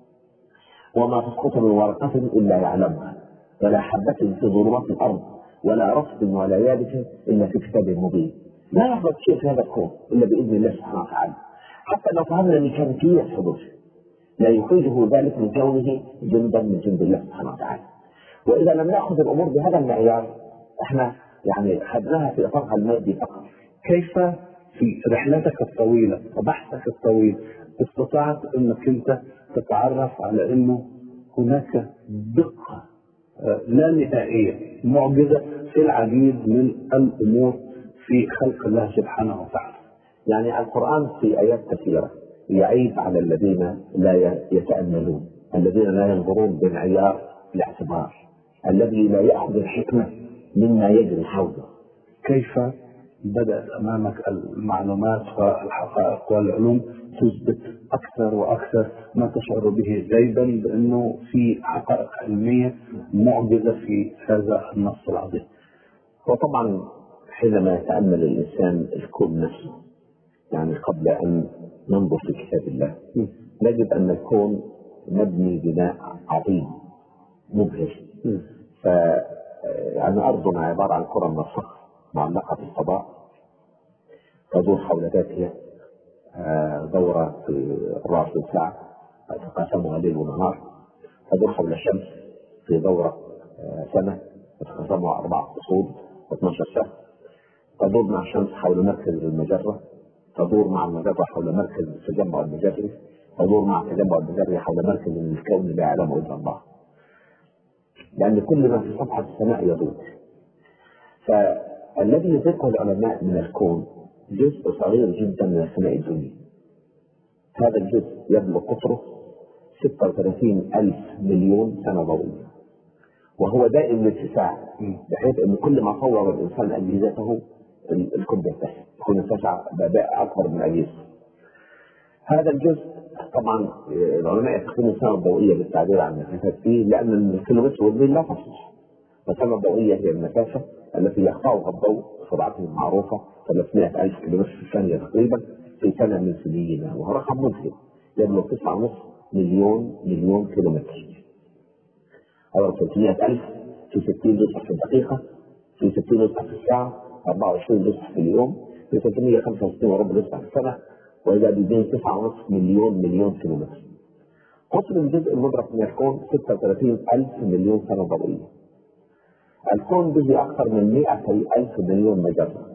وما تسقط من ورقة إلا يعلمها ولا حبة في ظلمات الأرض ولا رطب ولا يابس إلا في كتاب مبين. لا يحدث شيء في هذا الكون إلا بإذن الله سبحانه وتعالى. حتى لو فهمنا ميكانيكية الحدوث لا يخرجه ذلك من كونه جندا من جند الله سبحانه وتعالى. وإذا لم نأخذ الأمور بهذا المعيار احنا يعني خدناها في إطارها المادي فقط. كيف في رحلتك الطويلة وبحثك الطويل استطعت انك انت تتعرف على انه هناك دقة لا نهائية معجزة في العديد من الامور في خلق الله سبحانه وتعالى؟ يعني القرآن في آيات كثيرة يعيب على الذين لا يتأملون، الذين لا ينظرون بمعيار الاعتبار، الذي لا يأخذ الحكمة مما يجري حوله. كيف بدأت أمامك المعلومات والحقائق والعلوم تثبت أكثر وأكثر ما تشعر به جيدا بأنه في حقائق علمية معجزة في هذا النص العظيم؟ وطبعا حينما يتأمل الإنسان الكون نفسه، يعني قبل أن ننظر في كتاب الله نجد أن الكون مبني بناء عظيم مبهر. ف يعني أرضنا عبارة عن كرة من الصخر معلقة في الفضاء تدور حول ذاتها دورة في رأس الساعة تتقاسمها ليل ونهار، تدور حول الشمس في دورة سنة تتقاسمها أربعة فصول واثناشر شهر، تدور مع الشمس حول مركز المجرة تدور مع المجرة حول مركز التجمع المجري، تدور مع التجمع المجري حول مركز الكون لا يعلمه إلا الله، لأن كل ما في صفحة السماء يدور. فالذي يدركه العلماء من الكون جزء صغير جدا من السماء الدنيا. هذا الجزء يبلغ قطره ستة وثلاثين ألف مليون سنة ضوئية، وهو دائم الاتساع، بحيث أن كل ما طور الإنسان أجهزته الكون يتسع، يكون يتسع بأداء أكبر من أجهزته. هذا الجزء طبعا العلماء يستخدمون السنة الضوئية بالتعبير عن المسافات فيه، لأن الكيلومتر والميل لا تصلح. فالسنة الضوئية هي المسافة التي يقطعها الضوء بسرعته المعروفة ثلاثمائة ألف كيلومتر في الثانية تقريبا في سنة من سنينا، وهو رقم مذهل يبلغ تسعة ونصف مليون مليون كيلومتر. أو ثلاثمائة ألف في ستين دقيقة في الدقيقة، في ستين دقيقة في الساعة، أربعة وعشرين دقيقة في اليوم، في ثلاثمائة وخمسة وستين وربع دقيقة في السنة، وإذا بدين تسعة ونصف مليون مليون كيلومتر. قطر الجزء المدرك من الكون ستة وثلاثين ألف مليون سنة ضوئية. الكون به أكثر من مئة ألف مليون مجرة.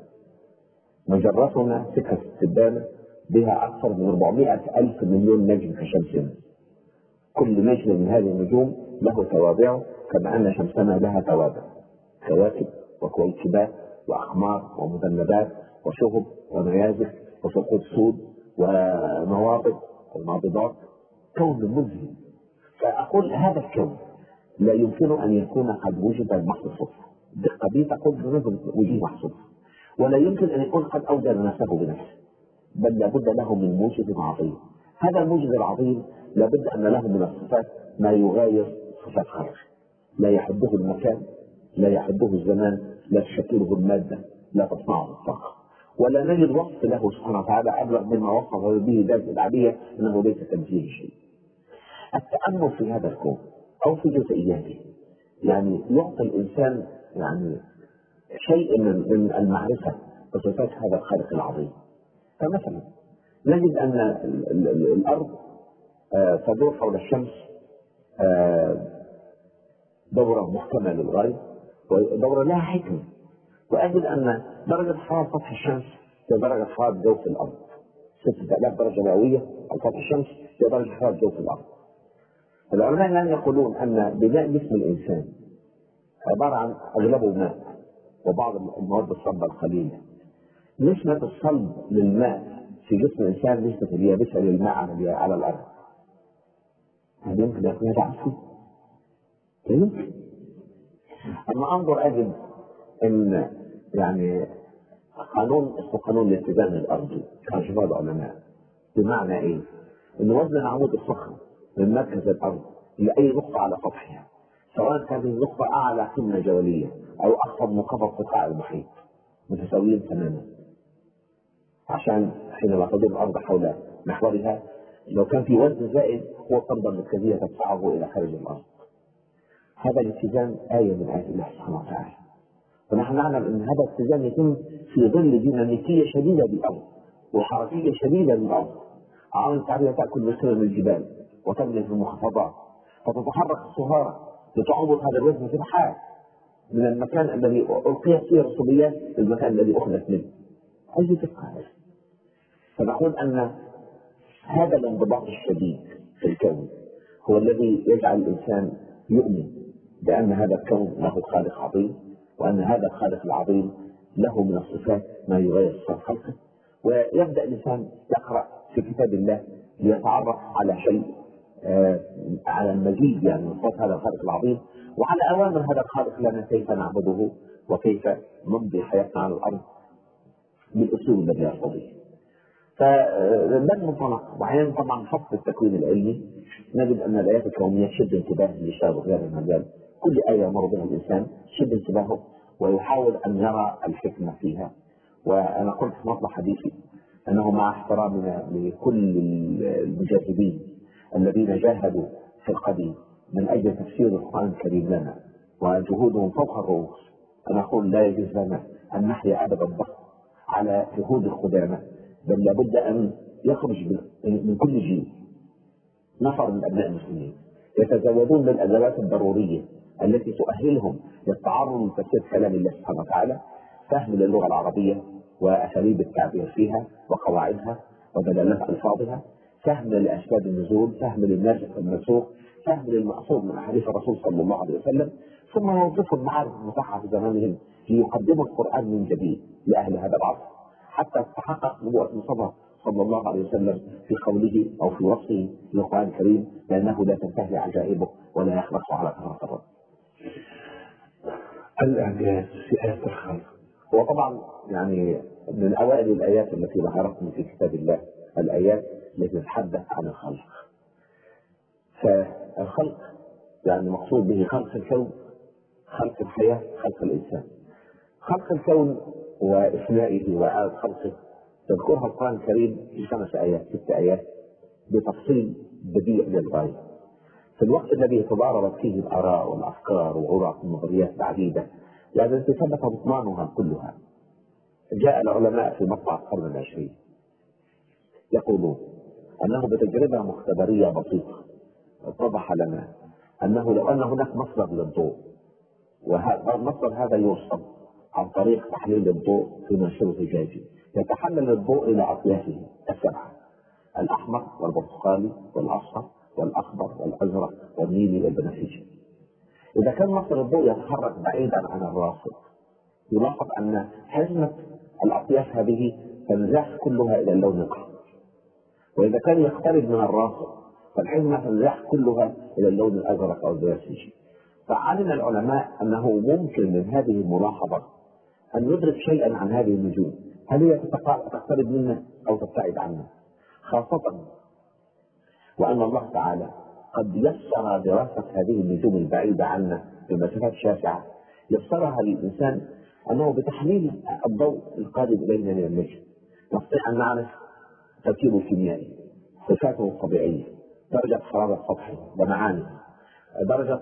مجرتنا سكة السبانة بها أكثر من أربعمائة ألف مليون نجم كشمسنا. كل نجم من هذه النجوم له توابعه، كما أن شمسنا لها توابع، كواكب وكويكبات وأقمار ومذنبات وشهب ونيازك وثقوب سود ونوابض ونابضات، كون مذهل. فأقول هذا الكون لا يمكن أن يكون قد وجد بمحض الصدفة، دقة دي تقول بنظم وجود محصول، ولا يمكن أن يكون قد أوجد نفسه بنفسه، بل لابد له من موجد عظيم. هذا الموجد العظيم لابد أن له من الصفات ما يغاير صفات خلقه، لا يحده المكان، لا يحده الزمان، لا تشكله المادة، لا تصنعه الطاقة، ولا نجد وصف له سبحانه وتعالى أبلغ مما وصف به ذات العادية أنه ليس كمثله شيء. التأمل في هذا الكون أو في جزئياته يعني يعطي الإنسان يعني شيء من المعرفة بصفات هذا الخالق العظيم. فمثلا نجد أن الأرض تدور حول الشمس دورة محكمة للغاية، ودورة لها حكمة. وأجد أن درجة حرارة سطح الشمس هي درجة حرارة جوف الأرض، ستة آلاف درجة مئوية على سطح الشمس هي درجة حرارة جوف الأرض. العلماء الآن يقولون أن بناء جسم الإنسان عبارة عن أغلبه ماء وبعض المواد الصلبة القليلة. نسبة الصلب للماء في جسم الإنسان نسبة اليابسة للماء على على الأرض. هل يمكن أن يكون هذا عكسي؟ يمكن. أما أنظر أجد أن يعني قانون اسمه قانون الاتزان الأرضي كان شباب العلماء، بمعنى إيه؟ إن وزن العمود الصخري من مركز الأرض لأي نقطة على سطحها، سواء كانت النقطة أعلى قمة جولية أو أخفض منخفض قطاع المحيط، متساويين تماما. عشان حينما تدور الأرض حول محورها لو كان في وزن زائد هو الطردة المركزية تدفعه إلى خارج الأرض. هذا الاتزان آية من آيات الله سبحانه وتعالى، ونحن نعلم أن هذا الاتزان يتم في ظل ديناميكية شديدة بالأرض وحركية شديدة للأرض. عوامل التعبية تأكل بسهولة من الجبال وتنزل في المنخفضات، فتتحرك الصهارة لتعوض هذا الوزن في الحال من المكان الذي ألقيت فيه الرسوبيات للمكان الذي أخذت منه. أي دقة هذا؟ فنقول أن هذا الانضباط الشديد في الكون هو الذي يجعل الإنسان يؤمن بأن هذا الكون له خالق عظيم، وأن هذا الخالق العظيم له من الصفات ما يغير صفات خلقه. ويبدأ الإنسان يقرأ في كتاب الله ليتعرف على شيء آه على المزيد يعني من صفات هذا الخالق العظيم، وعلى أوامر هذا الخالق لنا كيف نعبده وكيف نمضي حياتنا على الأرض بالأسلوب الذي يرتضيه. فده المنطلق. وأحيانا طبعا خط التكوين العلمي نجد أن الآيات الكونية تشد انتباه لشاب غير المجال، كل آية يمر بها الإنسان تشد انتباهه ويحاول أن يرى الحكمة فيها. وأنا قلت في مطلع حديثي أنه مع احترامنا لكل المجاهدين الذين جاهدوا في القديم من أجل تفسير القرآن الكريم لنا وجهودهم فوق الرؤوس، أنا أقول لا يجوز لنا أن نحيا أبدا الضغط على جهود القدامى، بل لابد أن يخرج من كل جيل نفر من أبناء المسلمين يتزودون من الأدوات الضرورية التي تؤهلهم للتعرض لتفسير كلام الله سبحانه وتعالى، فهم للغة العربية وأساليب التعبير فيها وقواعدها ودلالات ألفاظها، فهم لأسباب النزول، فهم للناسخ والمنسوخ، فهم للمقصود من أحاديث الرسول صلى الله عليه وسلم، ثم يوظفوا المعارف المتاحة في زمانهم ليقدموا القرآن من جديد لأهل هذا العصر، حتى تتحقق نبوة المصطفى صلى الله عليه وسلم في قوله أو في وصفه للقرآن الكريم لأنه لا تنتهي عجائبه ولا يخلق على كثرة الرد. الإعجاز في آيات الخلق، وطبعا يعني من أوائل الآيات التي ظهرت في كتاب الله الآيات التي تتحدث عن الخلق. فالخلق يعني مقصود به خلق الكون، خلق الحياة، خلق الإنسان. خلق الكون وإثنائه وإعادة خلقه تذكرها القرآن الكريم في خمس آيات ست آيات بتفصيل بديع للغاية. في الوقت الذي تضاربت فيه الآراء والأفكار وعرق النظريات العديدة لأن ثبت بطلانها كلها، جاء العلماء في مطلع القرن العشرين يقولون أنه بتجربة مختبرية بسيطة اتضح لنا أنه لو أن هناك مصدر للضوء، وهذا المصدر هذا يوصل عن طريق تحليل الضوء في منشور زجاجي يتحلل الضوء إلى أطيافه السبعة: الأحمر والبرتقالي والأصفر والأخضر والأزرق والنيلي والبنفسجي. إذا كان مصدر الضوء يتحرك بعيدا عن الراصد يلاحظ أن حزمة الأطياف هذه تنزاح كلها إلى اللون الأحمر، وإذا كان يقترب من الراصد فالحزمة تنزاح كلها إلى اللون الأزرق أو البنفسجي. فعلم العلماء أنه ممكن من هذه الملاحظة أن ندرك شيئا عن هذه النجوم، هل هي تقترب منا أو تبتعد عنا، خاصة وأن الله تعالى قد يسر دراسة هذه النجوم البعيدة عنا بمسافات شاسعة، يسرها للإنسان أنه بتحليل الضوء القادم إلينا من النجم نستطيع أن نعرف تركيبه الكيميائي، صفاته الطبيعية، درجة حرارة سطحه ومعانه، درجة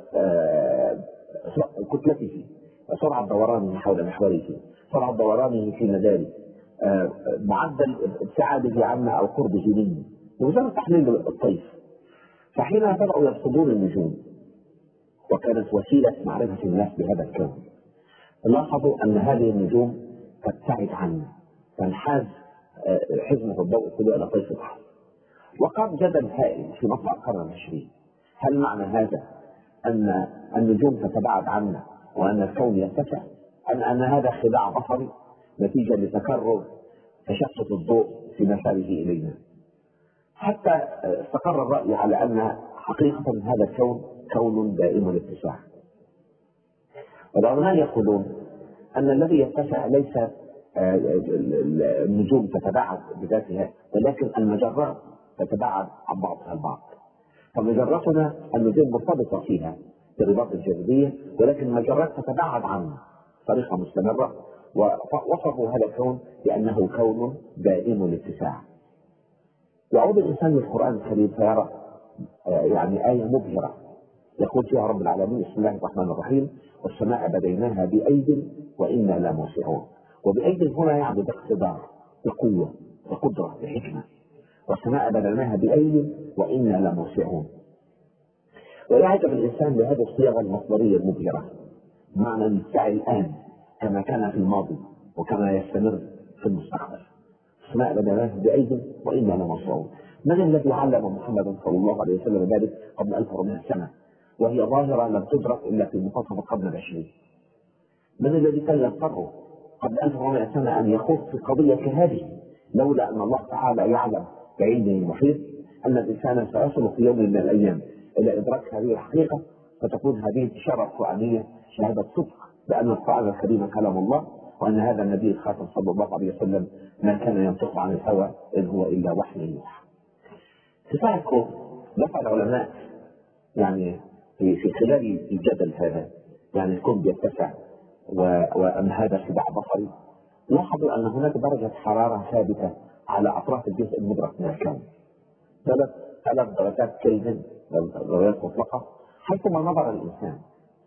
كتلته، سرعة دورانه حول محوره، سرعة دورانه في مداره، معدل ابتعاده عنا أو قربه منه، ومجرد تحليل الطيف. فحين بدأوا يرصدون النجوم وكانت وسيلة معرفة الناس بهذا الكون، لاحظوا أن هذه النجوم تبتعد عنا، تنحاز حزمة الضوء كله إلى طيف الأرض. وقام جدل هائل في مطلع القرن العشرين: هل معنى هذا أن النجوم تتباعد عنا وأن الكون يتسع، أم أن هذا خداع بصري نتيجة لتكرر تشتت الضوء في مساره إلينا؟ حتى استقر الرأي على أن حقيقة هذا الكون كون دائم الاتساع. والعلماء يقولون أن الذي يتسع ليس النجوم تتباعد بذاتها، ولكن المجرات تتباعد عن بعضها البعض. فمجراتنا النجوم مرتبطة فيها برباط الجاذبية، ولكن المجرات تتباعد عنا بطريقة مستمرة، ووصفوا هذا الكون بأنه كون دائم الاتساع. يعود الإنسان للقرآن الكريم فيرى يعني آية مبهرة يقول فيها رب العالمين: بسم الله الرحمن الرحيم، والسماء بنيناها بأيد وإنا لموسعون. وبأيد هنا يعني باقتدار، بقوة، بقدرة، بحكمة. والسماء بنيناها بأيد وإنا لموسعون. ويعجب الإنسان بهذه الصيغة المصدرية المبهرة، معنى السعي الآن كما كان في الماضي وكما يستمر في المستقبل. السماء بنيناها بأيد وإنا لموسعون. من الذي علم محمد صلى الله عليه وسلم ذلك قبل ألف وأربعمائة سنة وهي ظاهرة لم تدرك إلا في منتصف القرن العشرين؟ من الذي كان يضطر قبل ألف وأربعمائة سنة أن يخوض في قضية كهذه لولا أن الله تعالى يعلم بعلمه المحيط أن الإنسان سيصل في يوم من الأيام إلى إدراك هذه الحقيقة، فتكون هذه الإشارة القرآنية شهادة صدق بأن القرآن الكريم كلام الله، وأن هذا النبي الخاتم صلى الله عليه وسلم ما كان ينطق عن الهوى إن هو إلا وحي يوحى. في ساعة الكون دفع العلماء يعني في خلال الجدل هذا، يعني الكون بيتسع وأن هذا خداع بصري، لاحظوا أن هناك درجة حرارة ثابتة على أطراف الجزء المدرك من الكون، ثلاث ثلاث درجات كلفن، درجات مطلقة، حيثما نظر الإنسان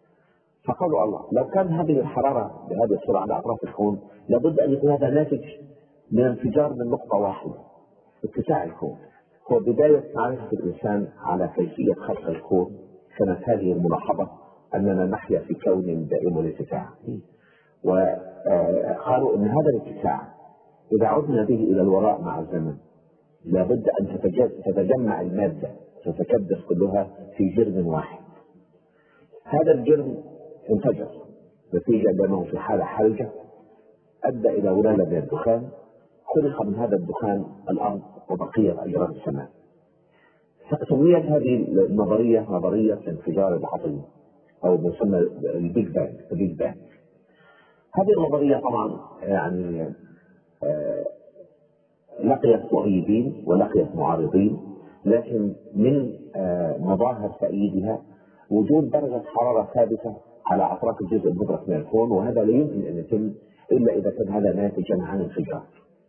فقالوا الله لو كان هذه الحرارة بهذه الصورة على أطراف الكون لابد أن يكون هذا ناتج من انفجار من نقطة واحدة. اتساع الكون هو بداية معرفة الإنسان على كيفية خلق الكون. كانت هذه الملاحظة أننا نحيا في كون دائم الاتساع، وقالوا أن هذا الاتساع إذا عدنا به إلى الوراء مع الزمن لابد أن تتجمع المادة تتكدس كلها في جرم واحد. هذا الجرم انفجر نتيجة لأنه في حالة حرجة أدى إلى ولادة من الدخان، خلق من هذا الدخان الأرض وبقية أجرام السماء. سميت هذه النظرية نظرية الانفجار العظيم أو مسمى البيج بانج. البيج بانج هذه النظرية طبعا يعني آه لقيت مؤيدين ولقيت معارضين، لكن من آه مظاهر تأييدها وجود درجة حرارة ثابتة على أطراف الجزء المدرك من الكون، وهذا لا يمكن أن يتم إلا إذا كان هذا ناتجا عن انفجار.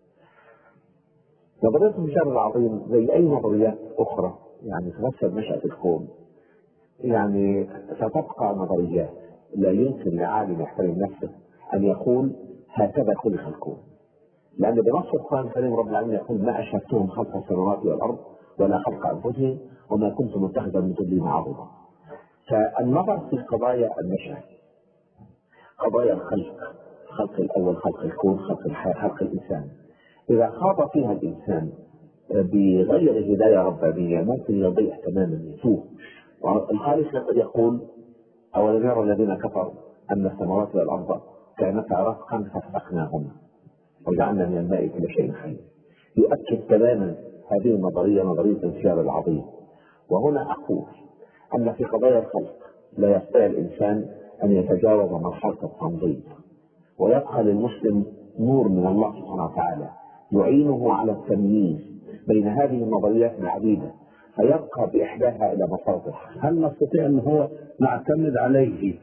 نظرية الانفجار العظيم زي أي نظريات أخرى يعني تفسر نشأة الكون، يعني ستبقى نظريات. لا يمكن لعالم يحترم نفسه أن يقول هكذا خلق الكون، لأن بنص القرآن الكريم رب العالمين يقول ما أشهدتهم خلق السماوات والأرض ولا خلق أنفسهم وما كنت متخذا من ضمنهم عضدا. فالنظر في قضايا النشأة، قضايا الخلق، خلق الأول، خلق الكون، خلق الحياة، خلق الإنسان، إذا خاض فيها الإنسان بغير هداية ربانية ممكن يضيع تماما يتوه. الخالق يقول أولم يرى الذين كفروا أن السماوات والأرض كانتا رتقا ففتقناهما وجعلنا من الماء كل شيء حي. يؤكد تماما هذه النظرية نظرية الانفجار العظيم. وهنا أقول أن في قضايا الخلق لا يستطيع الإنسان أن يتجاوز مرحلة التنظيم، ويبقى للمسلم نور من الله سبحانه وتعالى يعينه على التمييز بين هذه النظريات العديدة فيبقى بإحداها إلى مسار الحق. هل نستطيع أن هو نعتمد عليه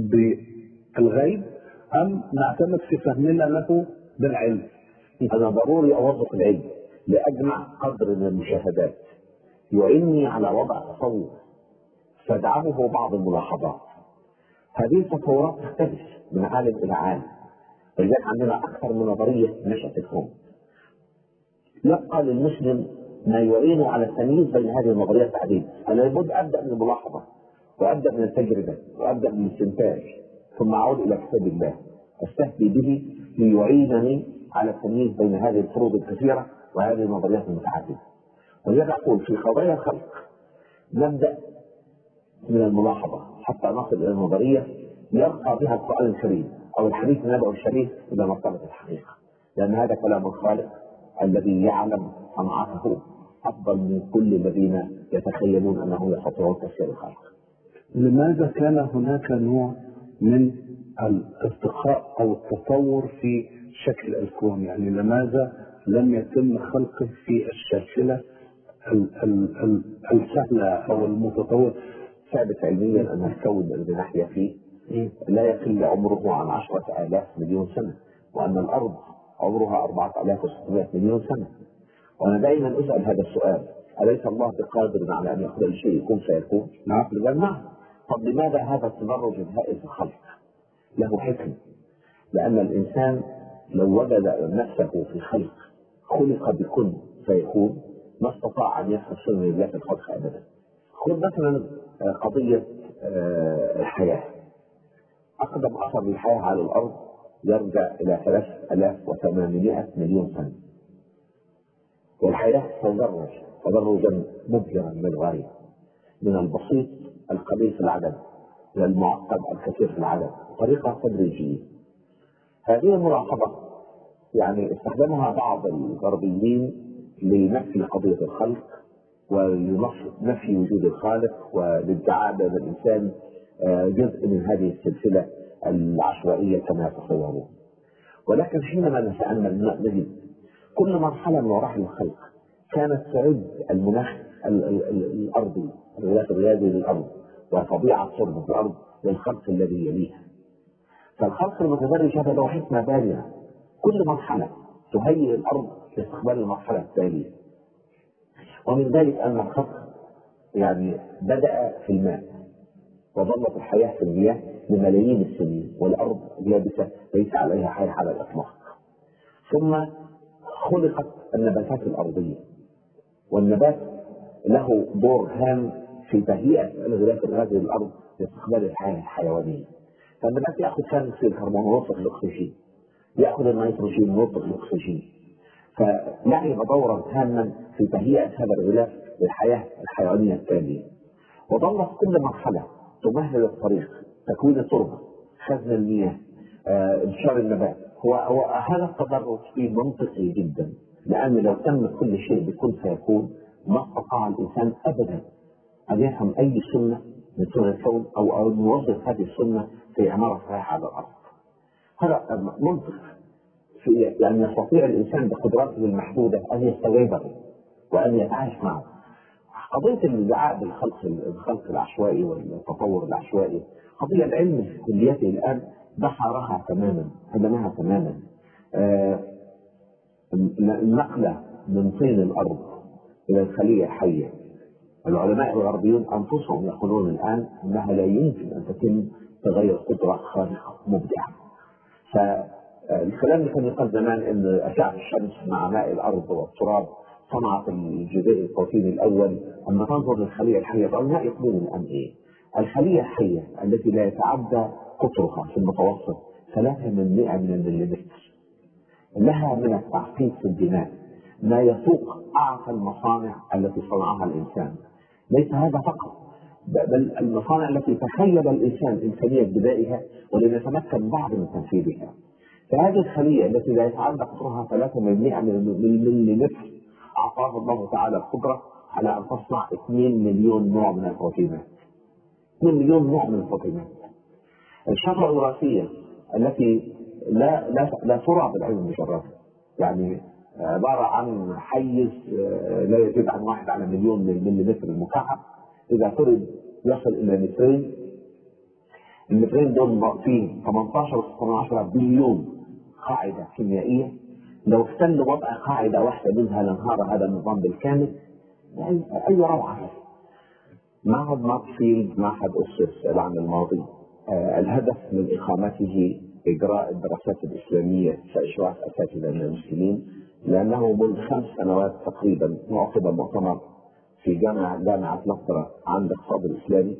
بالغيب أم نعتمد في فهمنا له بالعلم؟ أنا ضروري أوظف العلم لأجمع قدر من المشاهدات يعني على وضع تصور تدعمه بعض الملاحظات. هذه التصورات تختلف من عالم إلى عالم، ولذلك عندنا أكثر من نظرية نشأة الكون. يبقى للمسلم ما يعينه على التمييز بين هذه النظريات العديدة. أنا لابد أبدأ من الملاحظة وأبدأ من التجربة وأبدأ من الاستنتاج ثم أعود إلى كتاب الله أستهدي به ليعينني على التمييز بين هذه الفروض الكثيرة وهذه النظريات المتعددة. ولذلك أقول في قضايا الخلق نبدأ من الملاحظة حتى نصل إلى النظرية يرقى بها القرآن الكريم أو الحديث النبوي الشريف إلى مرتبة الحقيقة، لأن هذا كلام الخالق الذي يعلم صنعته أفضل من كل الذين يتخيلون أنه يستطيعون تفسير الخلق. لماذا كان هناك نوع من الارتقاء أو التطور في شكل الكون؟ يعني لماذا لم يتم خلقه في الشاكلة السهلة أو المتطور؟ ثابت علميا أن الكون الذي نحيا فيه لا يقل عمره عن عشرة آلاف مليون سنة، وأن الأرض عمرها أربعة آلاف وستمائة مليون سنة. وأنا دائما أسأل هذا السؤال: أليس الله بقادر على أن يقول الشيء يكون فيكون؟ نعم. نعم. طب لماذا هذا التدرج الهائل في الخلق؟ له حكم، لأن الإنسان لو وجد نفسه في خلق خلق بكن فيكون ما استطاع أن يفهم سنة الله في الخلق أبدا. خذ مثلا قضية الحياة. أقدم أثر للحياة على الأرض يرجع إلى ثلاثة آلاف وثمانمائة مليون سنة، والحياة تدرج تدرجا مبهرا للغاية، من البسيط القليل في العدد إلى المعقد الكثير في العدد بطريقة تدريجية. هذه الملاحظة يعني استخدمها بعض الغربيين لنفي قضية الخلق ولنفي وجود الخالق ولادعاء بأن الإنسان جزء من هذه السلسلة العشوائية كما يتصورون. ولكن حينما نتأمل نجد كل مرحلة من مراحل الخلق كانت تعد المناخ الأرضي الغلاف الغازي للأرض وطبيعة تربة الأرض للخلق الذي يليها. فالخلق المتدرج هذا له حكمة بالغة، كل مرحلة تهيئ الأرض لاستقبال المرحلة التالية. ومن ذلك أن الخلق يعني بدأ في الماء وظلت الحياة في المياه لملايين السنين، والأرض يابسة ليس عليها حياة على الإطلاق. ثم خلقت النباتات الأرضية، والنبات له دور هام في تهيئة الغلاف الغازي للأرض لاستقبال الحياة الحيوانية. فالنبات يأخذ ثاني أكسيد الكربون ويطلق الأكسجين، يأخذ النيتروجين ويطلق الأكسجين، فلعب دورا هاما في تهيئة هذا الغلاف للحياة الحيوانية التالية. وظلت كل مرحلة تمهد الطريق، تكوين التربة، خزن المياه، آه، انتشار النبات. هو, هو هذا التدرج فيه منطقي جدا، لأن لو تم كل شيء بكل فيكون ما استطاع الإنسان أبدا أن يفهم أي سنة من سنن الكون أو أن يوظف هذه السنة في عمارة صحيحة على الأرض. هذا منطق في يعني يستطيع الإنسان بقدراته المحدودة أن يستوعبه وأن يتعايش معه. قضية الادعاء بالخلق الخلق العشوائي والتطور العشوائي قضية العلم في كليته الآن دحرها تماما، هدمها تماما. آه النقلة من طين الأرض إلى الخلية الحية، العلماء الغربيون أنفسهم يقولون الآن أنها لا يمكن أن تتم بغير قدرة خارقة مبدعة. فالكلام اللي كان يقال زمان أن أشعة الشمس مع ماء الأرض والتراب صنعت الجزيء البروتيني الأول. أما تنظر للخلية الحية، العلماء يقولون الآن إيه؟ الخلية الحية التي لا يتعدى قطرها في المتوسط ثلاثة من مئة من المليمتر، لها من التعقيد في البناء ما يفوق أعفى المصانع التي صنعها الإنسان. ليس هذا فقط، بل المصانع التي تخيل الإنسان إمكانية بدائها ولم يتمكن بعد من تنفيذها. فهذه الخلية التي لا يتعدى قطرها ثلاثة من مئة من المليمتر أعطاه الله تعالى القدرة على أن تصنع اثنين مليون نوع من البروتينات. اثنين مليون نوع من البروتينات. الشفرة الوراثية التي لا لا لا ترى بالعين المجردة، يعني عبارة عن حيز لا يزيد عن واحد على مليون من المليمتر المكعب، إذا فرض يصل إلى مترين. المترين دول فيه ثمانية عشر بليون قاعدة كيميائية. لو احتل وضع قاعدة واحدة منها لانهار هذا النظام بالكامل. يعني أي روعة. معهد ماركفيلد معهد أسس العام الماضي، آه الهدف من إقامته إجراء الدراسات الإسلامية في إشراف أساتذة من المسلمين، لأنه منذ خمس سنوات تقريبا عقد مؤتمر في جامعة جامعة نصر عن الاقتصاد الإسلامي،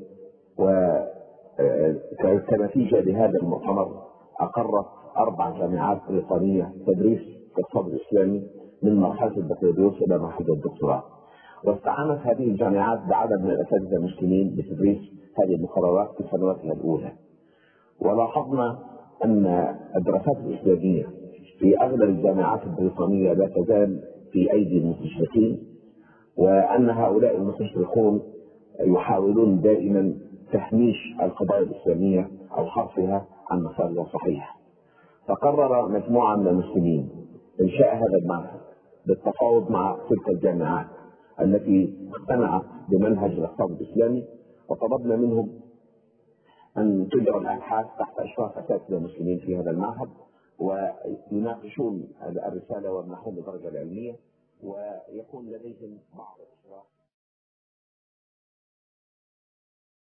وكنتيجة لهذا المؤتمر أقرت أربع جامعات بريطانية تدريس الاقتصاد الإسلامي من مرحلة البكالوريوس إلى مرحلة الدكتوراه. واستعانت هذه الجامعات بعدد من الأساتذة المسلمين بتدريس هذه المقررات في سنواتها الأولى. ولاحظنا أن الدراسات الإسلامية في أغلب الجامعات البريطانية لا تزال في أيدي المستشرقين، وأن هؤلاء المستشرقون يحاولون دائما تهميش القضايا الإسلامية أو حرفها عن مسارها الصحيح. فقرر مجموعة من المسلمين إنشاء هذا المعهد بالتفاوض مع تلك الجامعات التي اقتنعت بمنهج الاقتصاد الإسلامي، وطلبنا منهم أن تجرى الأبحاث تحت إشراف أساتذة المسلمين في هذا المعهد، ويناقشون الرسالة ويمنحون الدرجة العلمية، ويكون لديهم بعض الإشراف